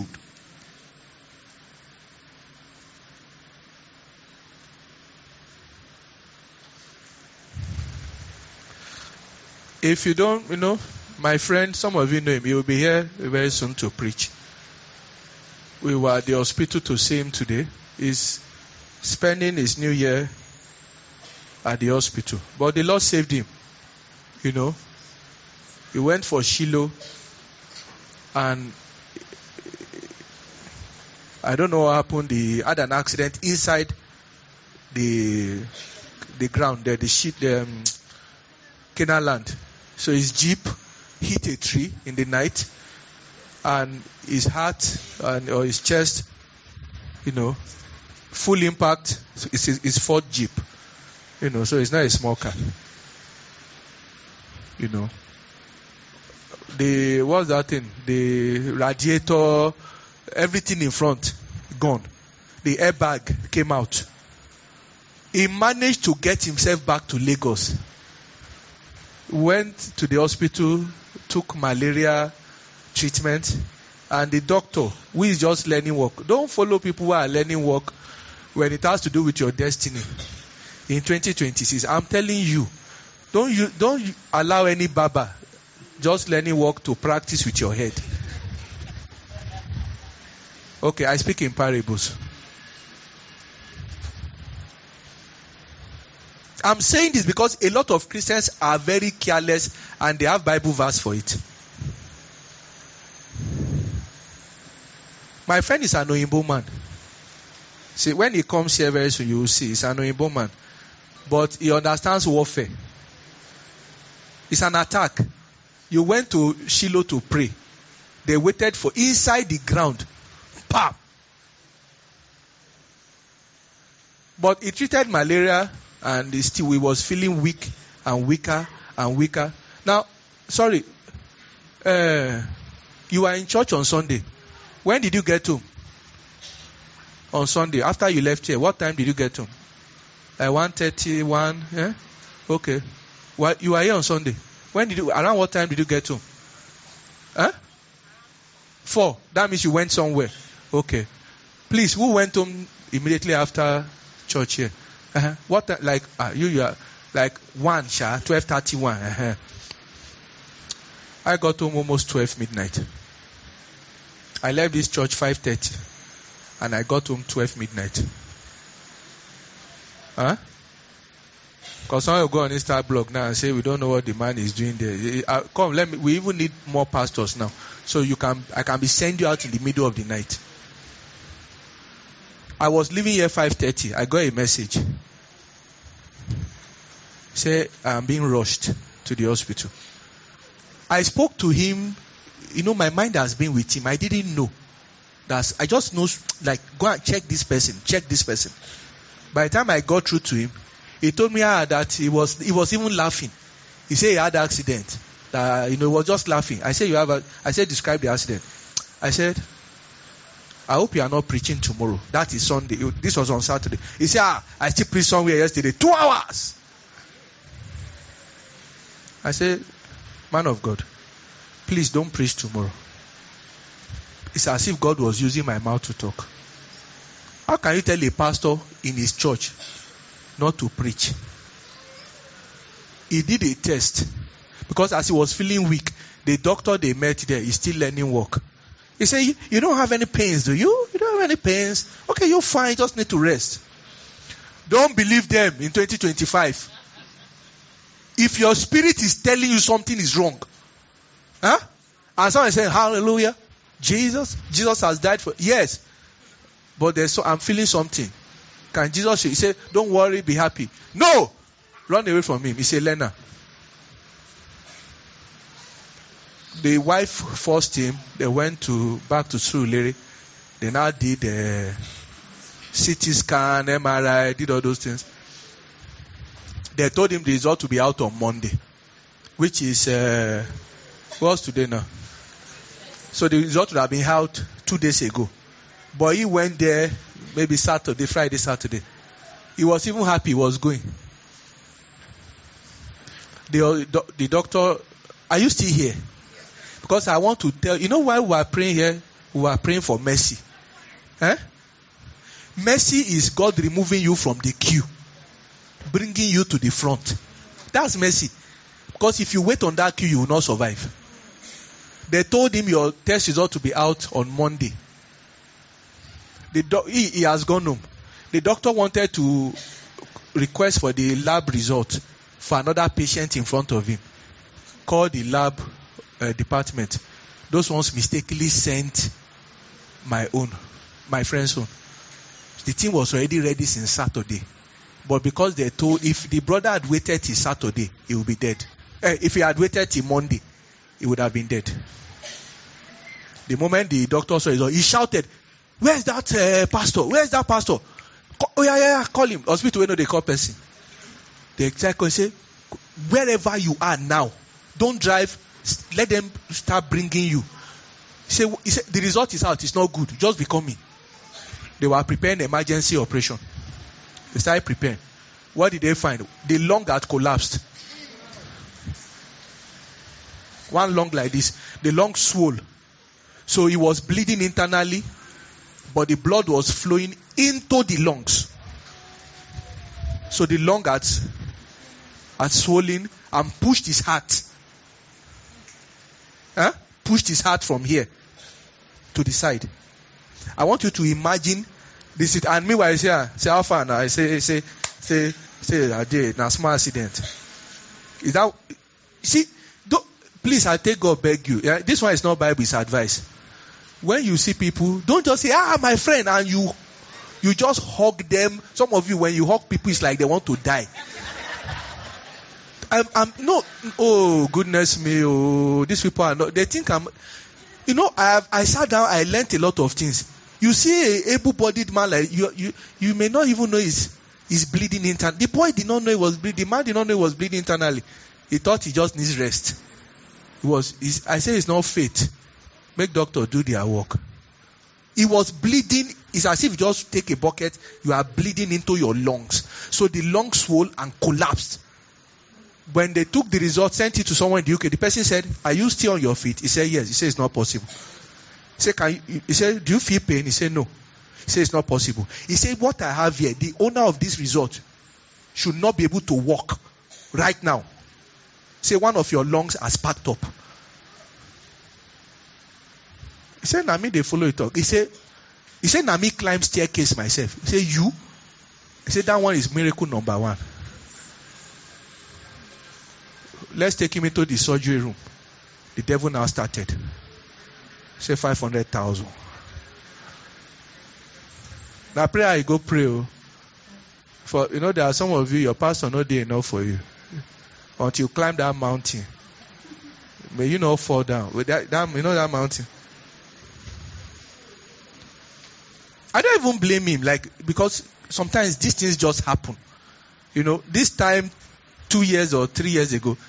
If you don't, my friend, some of you know him. He will be here very soon to preach. We were at the hospital to see him today. He's spending his new year at the hospital. But the Lord saved him. He went for Shiloh. And I don't know what happened. He had an accident inside the ground there, the Canaan land. So his jeep hit a tree in the night, and his heart or his chest, full impact. So it's his fourth jeep, so it's not a small car. What's that thing? The radiator, everything in front, gone. The airbag came out. He managed to get himself back to Lagos. Went to the hospital, took malaria treatment, and the doctor, who is just learning work. Don't follow people who are learning work when it has to do with your destiny. In 2026, I'm telling you, don't allow any baba just learning work to practice with your head. Okay, I speak in parables. I'm saying this because a lot of Christians are very careless and they have Bible verse for it. My friend is an Oyinbo man. See, when he comes here very soon, you will see he's an Oyinbo man. But he understands warfare. It's an attack. You went to Shiloh to pray. They waited for inside the ground. Pam! But he treated malaria and he was feeling weak and weaker and weaker. Now, sorry. You were in church on Sunday. When did you get home? On Sunday. After you left here, what time did you get home? 1:30, 1? Yeah? Okay. Well, you were here on Sunday. Around what time did you get home? 4. That means you went somewhere. Okay. Please, who went home immediately after church here? What time? Like you are like 12:31. I got home almost 12 midnight. I left this church 5:30, and I got home 12 midnight. Because some will go on Insta blog now and say we don't know what the man is doing there. We even need more pastors now, so I can be sending you out in the middle of the night. I was leaving here 5:30. I got a message. Say I'm being rushed to the hospital. I spoke to him. My mind has been with him. I didn't know. I just know, like, go and check this person. Check this person. By the time I got through to him, he told me that he was even laughing. He said he had an accident. He was just laughing. I said, describe the accident. I said, I hope you are not preaching tomorrow. That is Sunday. This was on Saturday. He said, I still preached somewhere yesterday. 2 hours. I said, man of God, please don't preach tomorrow. It's as if God was using my mouth to talk. How can you tell a pastor in his church not to preach? He did a test. Because as he was feeling weak, the doctor they met there is still learning work. He said, you don't have any pains, do you? You don't have any pains? Okay, you're fine. You just need to rest. Don't believe them in 2025. If your spirit is telling you something is wrong, and someone is saying, hallelujah, Jesus has died for, yes, but I'm feeling something. Can Jesus say? He said, don't worry, be happy. No! Run away from him. He said, Lena. The wife forced him. They went back to Surulere. They now did CT scan, MRI, did all those things. They told him the result to be out on Monday, which is what's today now? So the result would have been out 2 days ago. But he went there maybe Friday, Saturday. He was even happy he was going. The doctor, are you still here? Because I want to tell, you know why we are praying here? We are praying for mercy. Mercy is God removing you from the queue, bringing you to the front. That's mercy. Because if you wait on that queue, you will not survive. They told him your test result to be out on Monday. He has gone home. The doctor wanted to request for the lab result for another patient in front of him. Called the lab department. Those ones mistakenly sent my friend's own. The thing was already ready since Saturday. But because they told, if the brother had waited till Saturday, he would be dead. If he had waited till Monday, he would have been dead. The moment the doctor saw it, he shouted, where's that pastor? Where's that pastor? Oh, yeah, call him. Hospital, where no they call person. The executive say, wherever you are now, don't drive, let them start bringing you. He said, the result is out, it's not good, just be coming. They were preparing emergency operation. They started preparing. What did they find? The lung had collapsed. One lung like this. The lung swole. So he was bleeding internally, but the blood was flowing into the lungs. So the lung had swollen and pushed his heart. Pushed his heart from here to the side. I want you to imagine this. And meanwhile, I say how far now? I say, I did a small accident. Is that? See, please, I take God beg you. Yeah? This one is not Bible, it's advice. When you see people, don't just say, my friend, and you just hug them. Some of you, when you hug people, it's like they want to die. No, oh goodness me, oh, these people are not, they think I sat down, I learned a lot of things. You see a able-bodied man like you may not even know he's bleeding internally. The boy did not know he was bleeding. The man did not know he was bleeding internally. He thought he just needs rest. I say it's not faith. Make doctor do their work. He was bleeding. It's as if you just take a bucket, you are bleeding into your lungs. So the lungs swole and collapsed. When they took the result, sent it to someone in the UK, the person said, are you still on your feet? He said, yes. He said, it's not possible. He said, do you feel pain? He said, no. He said, it's not possible. He said, what I have here, the owner of this resort should not be able to walk right now. Say one of your lungs has packed up. He said, Nami, they follow it up. He said, Nami climb staircase myself. He said, you? He said, that one is miracle number 1. Let's take him into the surgery room. The devil now started. Say 500,000. Now pray, I go pray. For there are some of you, your pastor not there enough for you. Until you climb that mountain. May you not fall down. With that that mountain. I don't even blame him, because sometimes these things just happen. This time 2 years or 3 years ago,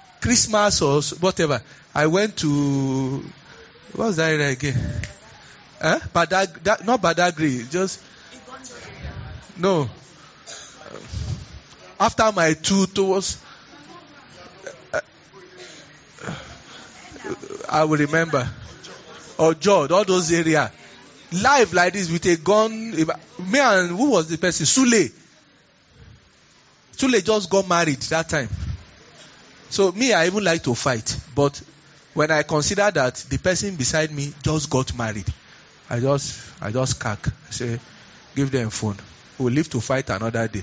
Christmas or whatever, I went to, what was that again? Not Badagry. Just no. After my two tours, I will remember. Or George, all those areas. Live like this with a gun. Me and who was the person? Sule. Sule just got married that time. So me, I even like to fight. But when I consider that the person beside me just got married, I just cack. I say, give them phone. We'll live to fight another day.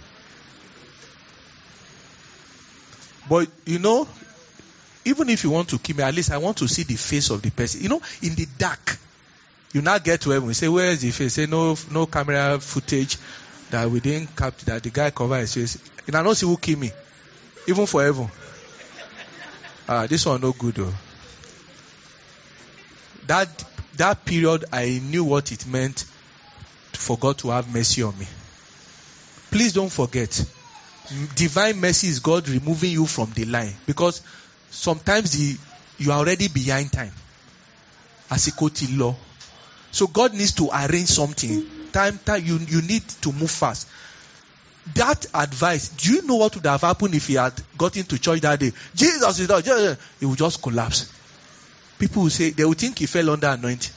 But even if you want to kill me, at least I want to see the face of the person. In the dark, you now get to heaven. You say, where is the face? Say, no camera footage that we didn't capture, that the guy covered his face. And I don't see who kill me. Even for heaven. This one no good though. That period, I knew what it meant for God to have mercy on me. Please don't forget. Divine mercy is God removing you from the line. Because sometimes you are already behind time. As a court law. So God needs to arrange something. Time, you need to move fast. That advice, do you know what would have happened if he had got into church that day? Jesus is Lord. He would just collapse. People will say, they will think he fell under anointing.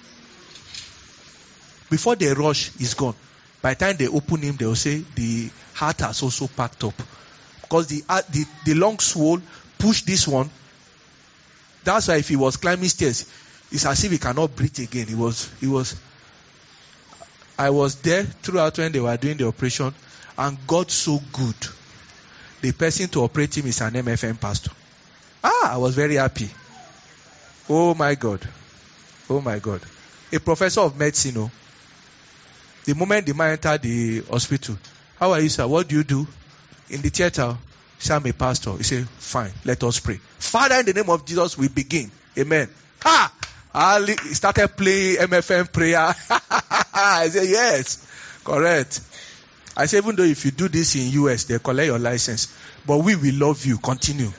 Before they rush, he's gone. By the time they open him, they will say the heart has also packed up. Because the long swole pushed this one. That's why if he was climbing stairs, it's as if he cannot breathe again. I was there throughout when they were doing the operation, and God so good. The person to operate him is an MFM pastor. I was very happy. Oh my God. A professor of medicine. The moment the man entered the hospital, how are you, sir? What do you do? In the theater, he said, I'm a pastor. He said, fine, let us pray. Father, in the name of Jesus, we begin. Amen. He started playing MFM prayer. I said, yes, correct. I said, even though if you do this in US, they collect your license. But we will love you. Continue.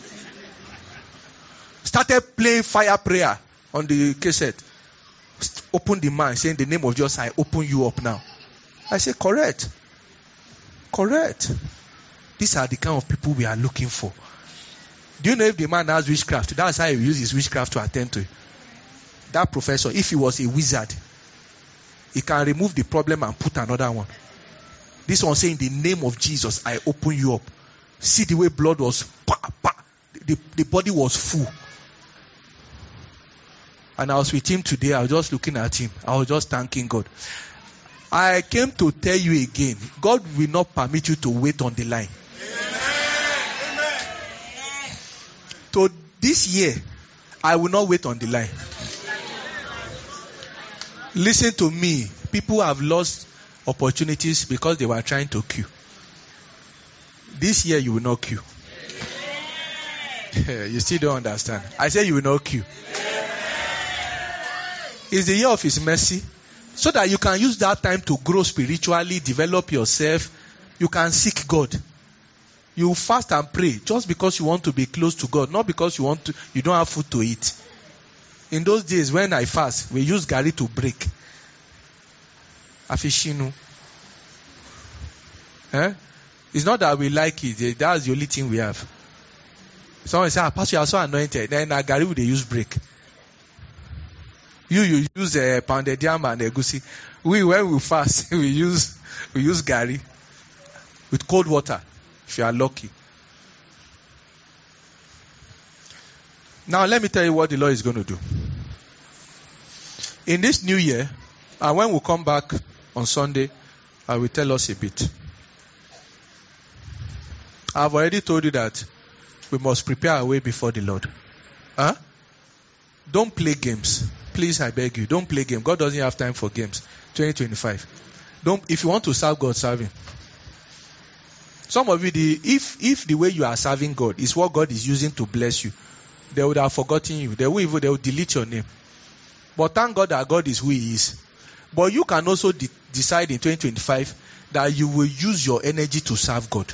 Started playing fire prayer on the cassette. Open the man, saying, in the name of Jesus, I open you up now. I said, correct. These are the kind of people we are looking for. Do you know if the man has witchcraft? That's how he uses his witchcraft to attend to it. That professor, if he was a wizard, he can remove the problem and put another one. This one saying, in the name of Jesus, I open you up. See the way blood was, the body was full. And I was with him today. I was just looking at him. I was just thanking God. I came to tell you again, God will not permit you to wait on the line. Amen. So this year, I will not wait on the line. Listen to me. People have lost opportunities because they were trying to queue. This year, you will not queue. You still don't understand. I say you will not queue. It's the year of His mercy, so that you can use that time to grow spiritually, develop yourself. You can seek God. You fast and pray just because you want to be close to God, not because you don't have food to eat. In those days when I fast, we use gari to break. Afishinu. It's not that we like it. That's the only thing we have. Someone say, Pastor, you are so anointed. Then gari they use break. You use pounded yam and egusi. When we fast, we use gari with cold water, if you are lucky. Now, let me tell you what the Lord is going to do. In this new year, and when we come back on Sunday, I will tell us a bit. I've already told you that we must prepare our way before the Lord. Don't play games. Please, I beg you, don't play games. God doesn't have time for games. 2025. If you want to serve God, serve Him. Some of you, if the way you are serving God is what God is using to bless you, they would have forgotten you. They will delete your name. But thank God that God is who He is. But you can also decide in 2025 that you will use your energy to serve God.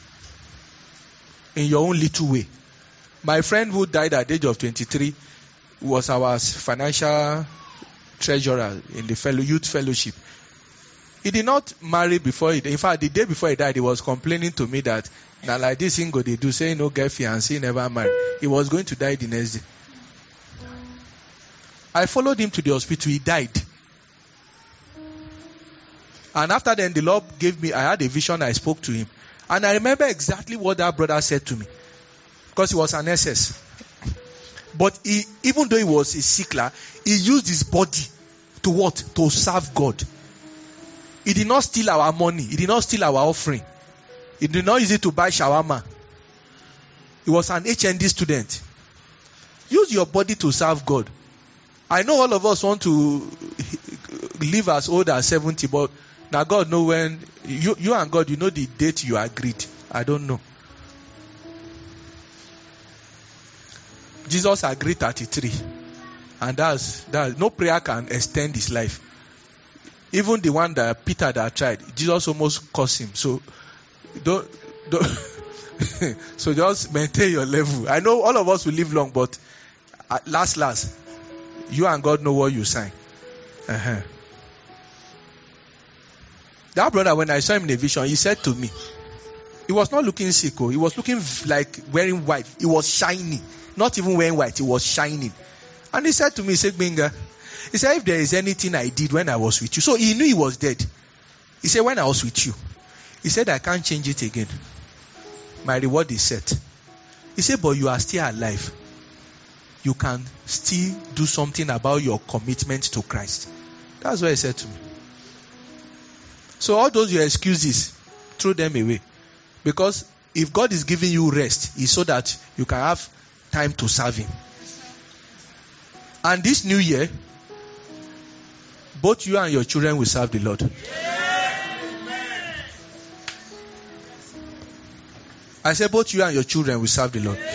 In your own little way. My friend who died at the age of 23, was our financial treasurer in the youth fellowship. He did not marry before in fact, the day before he died, he was complaining to me that now like this thing go they do, say no get fiancé, never marry. He was going to die the next day. I followed him to the hospital. He died. And after then, the Lord gave me, I had a vision, I spoke to him. And I remember exactly what that brother said to me. Because he was an SS. But even though he was a sickler, he used his body to what? To serve God. He did not steal our money. He did not steal our offering. He did not use it to buy shawarma. He was an HND student. Use your body to serve God. I know all of us want to live as old as 70, but now God knows when, you and God, you know the date you agreed. I don't know. Jesus agreed 33. And that's no prayer can extend his life. Even the one that Peter that tried, Jesus almost cursed him. So don't so just maintain your level. I know all of us will live long, but at last, you and God know what you sign. That brother, when I saw him in a vision, he said to me, he was not looking sick. He was looking like wearing white. He was shiny. Not even wearing white. He was shining. And he said to me, he said, Gbenga, he said, if there is anything I did when I was with you. So he knew he was dead. He said, when I was with you. He said, I can't change it again. My reward is set. He said, but you are still alive. You can still do something about your commitment to Christ. That's what he said to me. So all those your excuses, throw them away. Because if God is giving you rest, it's so that you can have time to serve him. And this new year, both you and your children will serve the Lord. I said both you and your children will serve the Lord.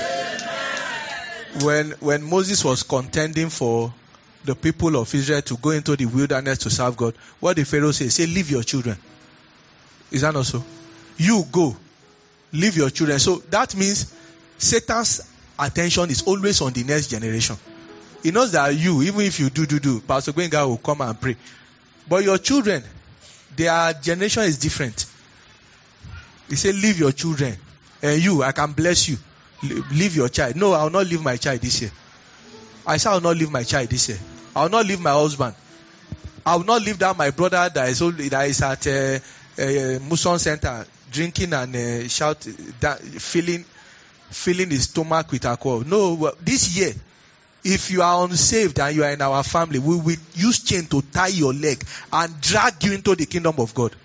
When Moses was contending for the people of Israel to go into the wilderness to serve God, what the Pharaoh said, say leave your children. Is that not so? You go, leave your children. So that means Satan's attention is always on the next generation. He knows that you, even if you do, Pastor Gbenga will come and pray. But your children, their generation is different. He said, leave your children. And you, I can bless you. Leave your child. No, I will not leave my child this year. I said, I will not leave my child this year. I will not leave my husband. I will not leave that my brother that is at Muson Center drinking and filling his stomach with alcohol. No, this year, if you are unsaved and you are in our family, we will use chain to tie your leg and drag you into the kingdom of God.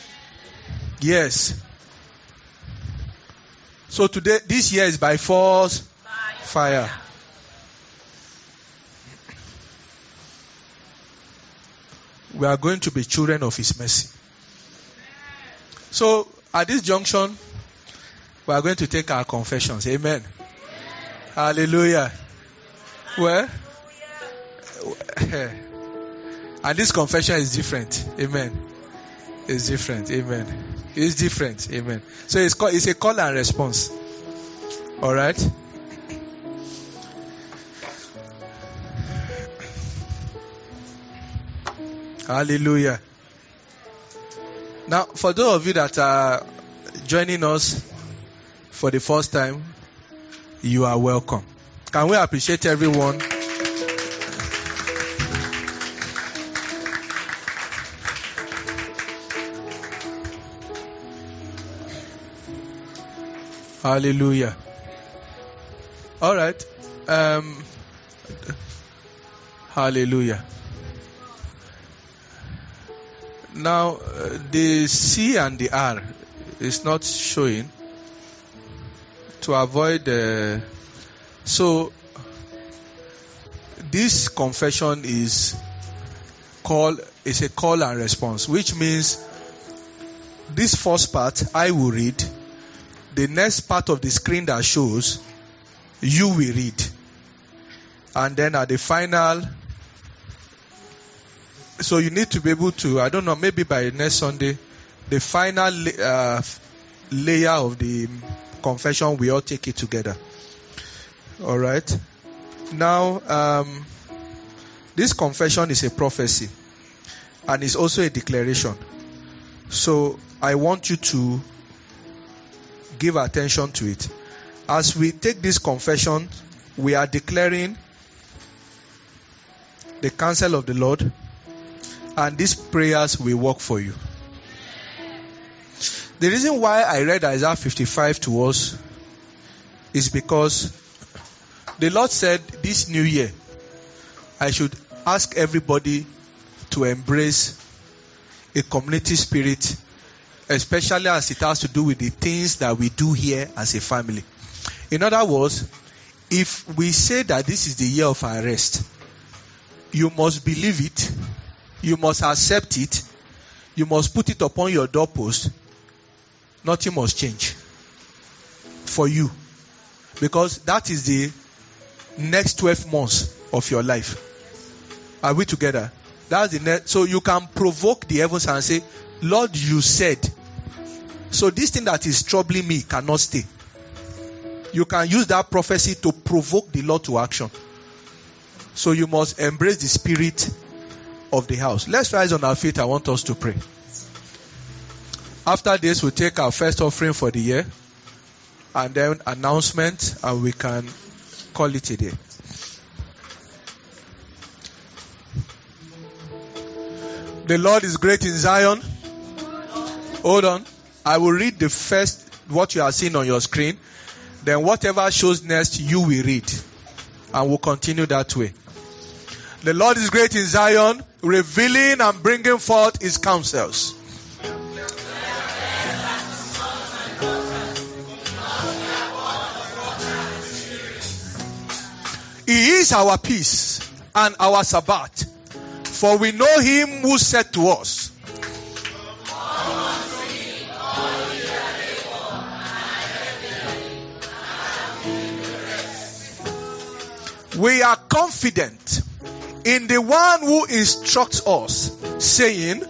Yes. So today, this year is by force, fire. We are going to be children of his mercy. So at this junction, we are going to take our confessions. Amen. Hallelujah. Well, and this confession is different. Amen. It's different. Amen. It's different. Amen. So it's a call and response. All right. Hallelujah. Now, for those of you that are joining us for the first time, you are welcome. Can we appreciate everyone? Hallelujah. All right. Hallelujah. Now, the C and the R is not showing to avoid. So, this confession is a call and response, which means this first part I will read. The next part of the screen that shows, you will read. And then at the final, so you need to be able to, I don't know, maybe by next Sunday, the final layer of the confession, we all take it together. All right? Now, this confession is a prophecy and it's also a declaration. So I want you to give attention to it. As we take this confession, we are declaring the counsel of the Lord, and these prayers will work for you. The reason why I read Isaiah 55 to us is because the Lord said this new year, I should ask everybody to embrace a community spirit, especially as it has to do with the things that we do here as a family. In other words, if we say that this is the year of our rest, you must believe it, you must accept it, you must put it upon your doorpost. Nothing must change for you, because that is the next 12 months of your life. Are we together? That's the next. So you can provoke the heavens and say, Lord, you said. So this thing that is troubling me cannot stay. You can use that prophecy to provoke the Lord to action. So you must embrace the spirit of the house. Let's rise on our feet. I want us to pray. After this, we'll take our first offering for the year, and then announcement, and we can call it a day. The Lord is great in Zion. Hold on. I will read the first, what you are seeing on your screen. Then whatever shows next, you will read. And we'll continue that way. The Lord is great in Zion, revealing and bringing forth his counsels. He is our peace and our Sabbath. For we know him who said to us, we are confident in the one who instructs us, saying,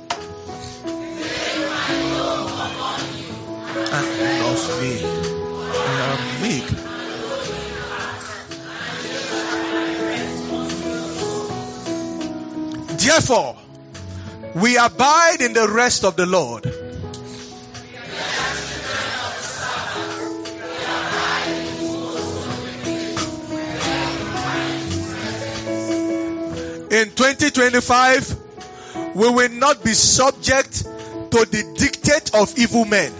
and of me, I am meek. Therefore, we abide in the rest of the Lord. In 2025, we will not be subject to the dictate of evil men.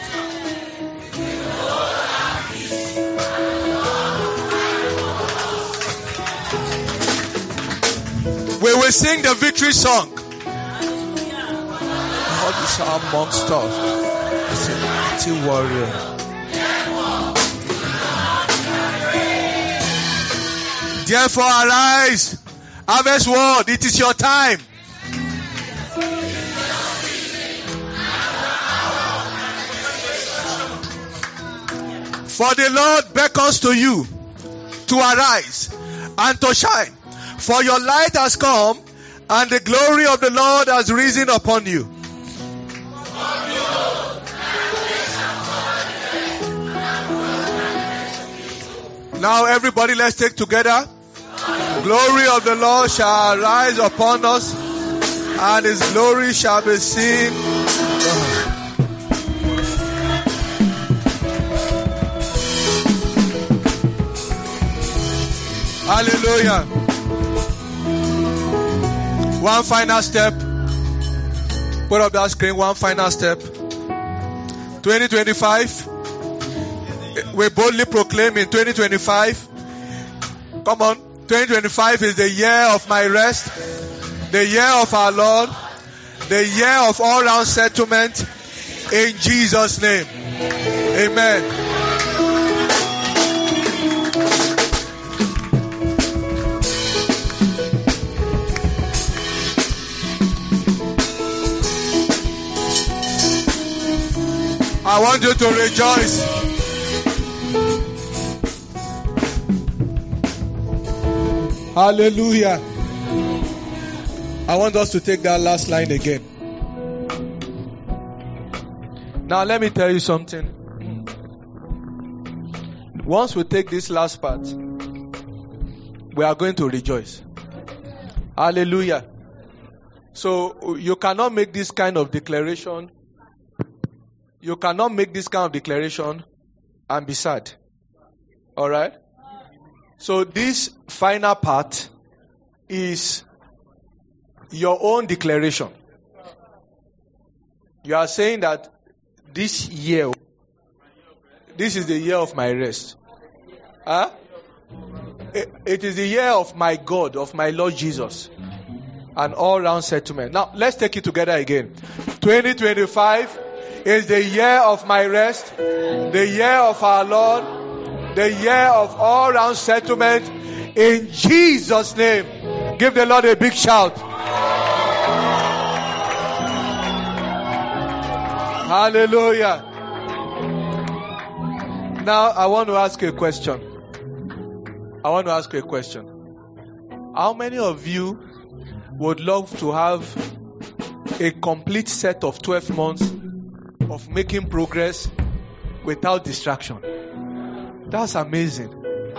We will sing the victory song. God is amongst us. He's a mighty warrior. Therefore arise, Harvest World, it is your time. For the Lord beckons to you to arise and to shine. For your light has come, and the glory of the Lord has risen upon you. Now everybody, let's take together. Glory of the Lord shall rise upon us, and his glory shall be seen. Hallelujah. One final step. Put up that screen. One final step. 2025. We boldly proclaim in 2025. Come on. 2025 is the year of my rest. The year of our Lord. The year of all round settlement. In Jesus' name. Amen. I want you to rejoice. Hallelujah. I want us to take that last line again. Now let me tell you something. Once we take this last part, we are going to rejoice. Hallelujah. So you cannot make this kind of declaration. You cannot make this kind of declaration and be sad. Alright? So this final part is your own declaration. You are saying that this year, this is the year of my rest. Huh? It is the year of my God, of my Lord Jesus. An all-round settlement. Now, let's take it together again. 2025 is the year of my rest, the year of our Lord, the year of all-round settlement. In Jesus' name, give the Lord a big shout. Hallelujah. Now, I want to ask you a question. How many of you would love to have a complete set of 12 months of making progress without distraction? That's amazing.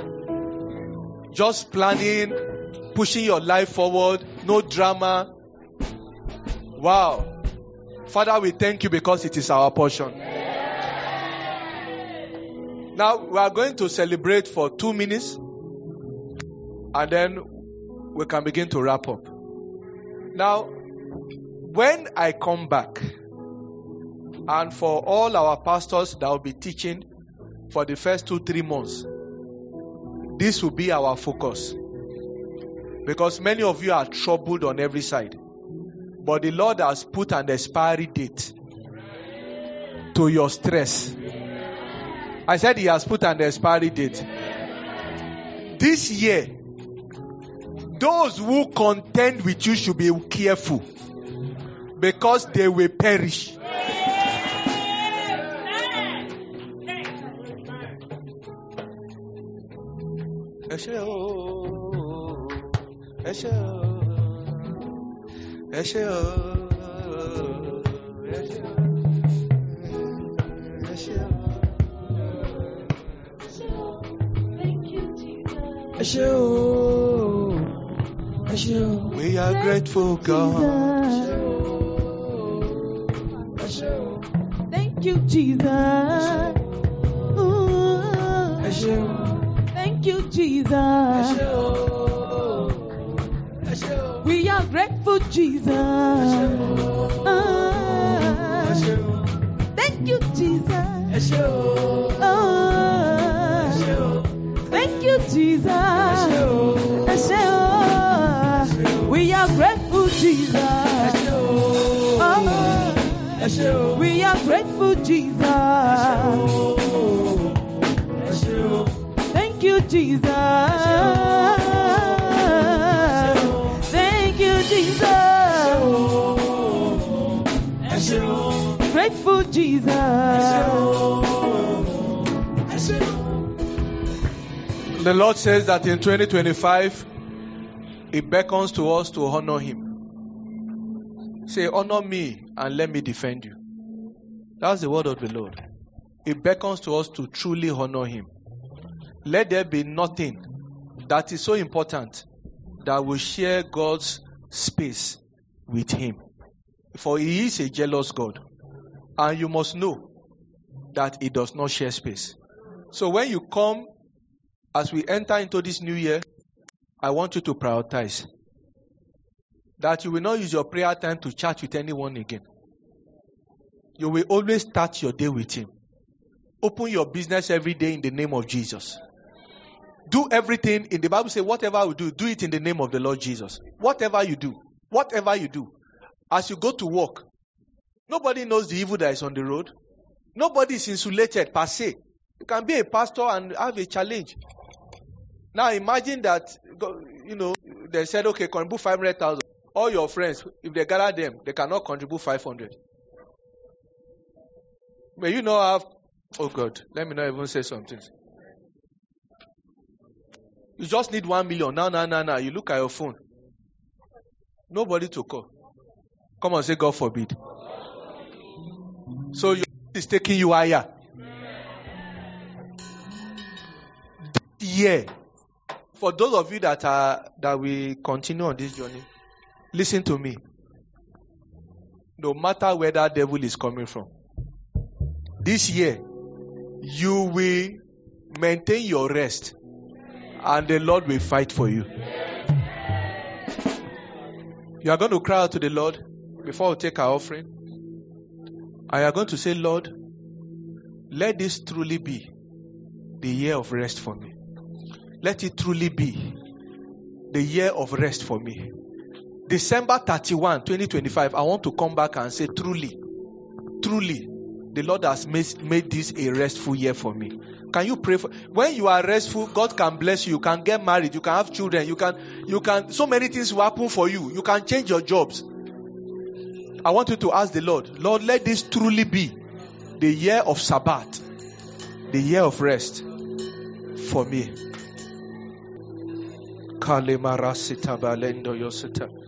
Just planning, pushing your life forward, no drama. Wow. Father, we thank you because it is our portion. Now, we are going to celebrate for 2 minutes and then we can begin to wrap up. Now, when I come back, and for all our pastors that will be teaching for the first 2-3 months, this will be our focus. Because many of you are troubled on every side. But the Lord has put an expiry date to your stress. I said He has put an expiry date. This year, those who contend with you should be careful, because they will perish. We are grateful, God. Thank you, Jesus. Thank you, Jesus. We are grateful, Jesus. Thank you, Jesus. Thank you, Jesus. We are grateful, Jesus. We are grateful, Jesus. Thank you, Jesus. Thank you, Jesus. Grateful, Jesus. The Lord says that in 2025, He beckons to us to honor Him. Say, honor me and let me defend you. That's the word of the Lord. It beckons to us to truly honor Him. Let there be nothing that is so important that will share God's space with Him. For He is a jealous God. And you must know that He does not share space. So when you come, as we enter into this new year, I want you to prioritize that you will not use your prayer time to chat with anyone again. You will always start your day with Him. Open your business every day in the name of Jesus. Do everything. In the Bible says, whatever we do it in the name of the Lord Jesus. Whatever you do, as you go to work, nobody knows the evil that is on the road. Nobody is insulated per se. You can be a pastor and have a challenge. Now imagine that, they said, okay, contribute 500,000. All your friends, if they gather them, they cannot contribute 500. But you know have, oh God, let me not even say something. You just need 1 million. Now. You look at your phone. Nobody to call. Come on, say God forbid. So your is taking you higher. This year, for those of you that we continue on this journey, listen to me. No matter where that devil is coming from, this year you will maintain your rest, and the Lord will fight for you. You are going to cry out to the Lord before we take our offering. And you are going to say, Lord, let this truly be the year of rest for me. Let it truly be the year of rest for me. December 31, 2025, I want to come back and say, truly, the Lord has made this a restful year for me. Can you pray for? When you are restful, God can bless you. You can get married. You can have children. You can. So many things will happen for you. You can change your jobs. I want you to ask the Lord, Lord, let this truly be the year of Sabbath, the year of rest for me. Kale marasita balendo yosita.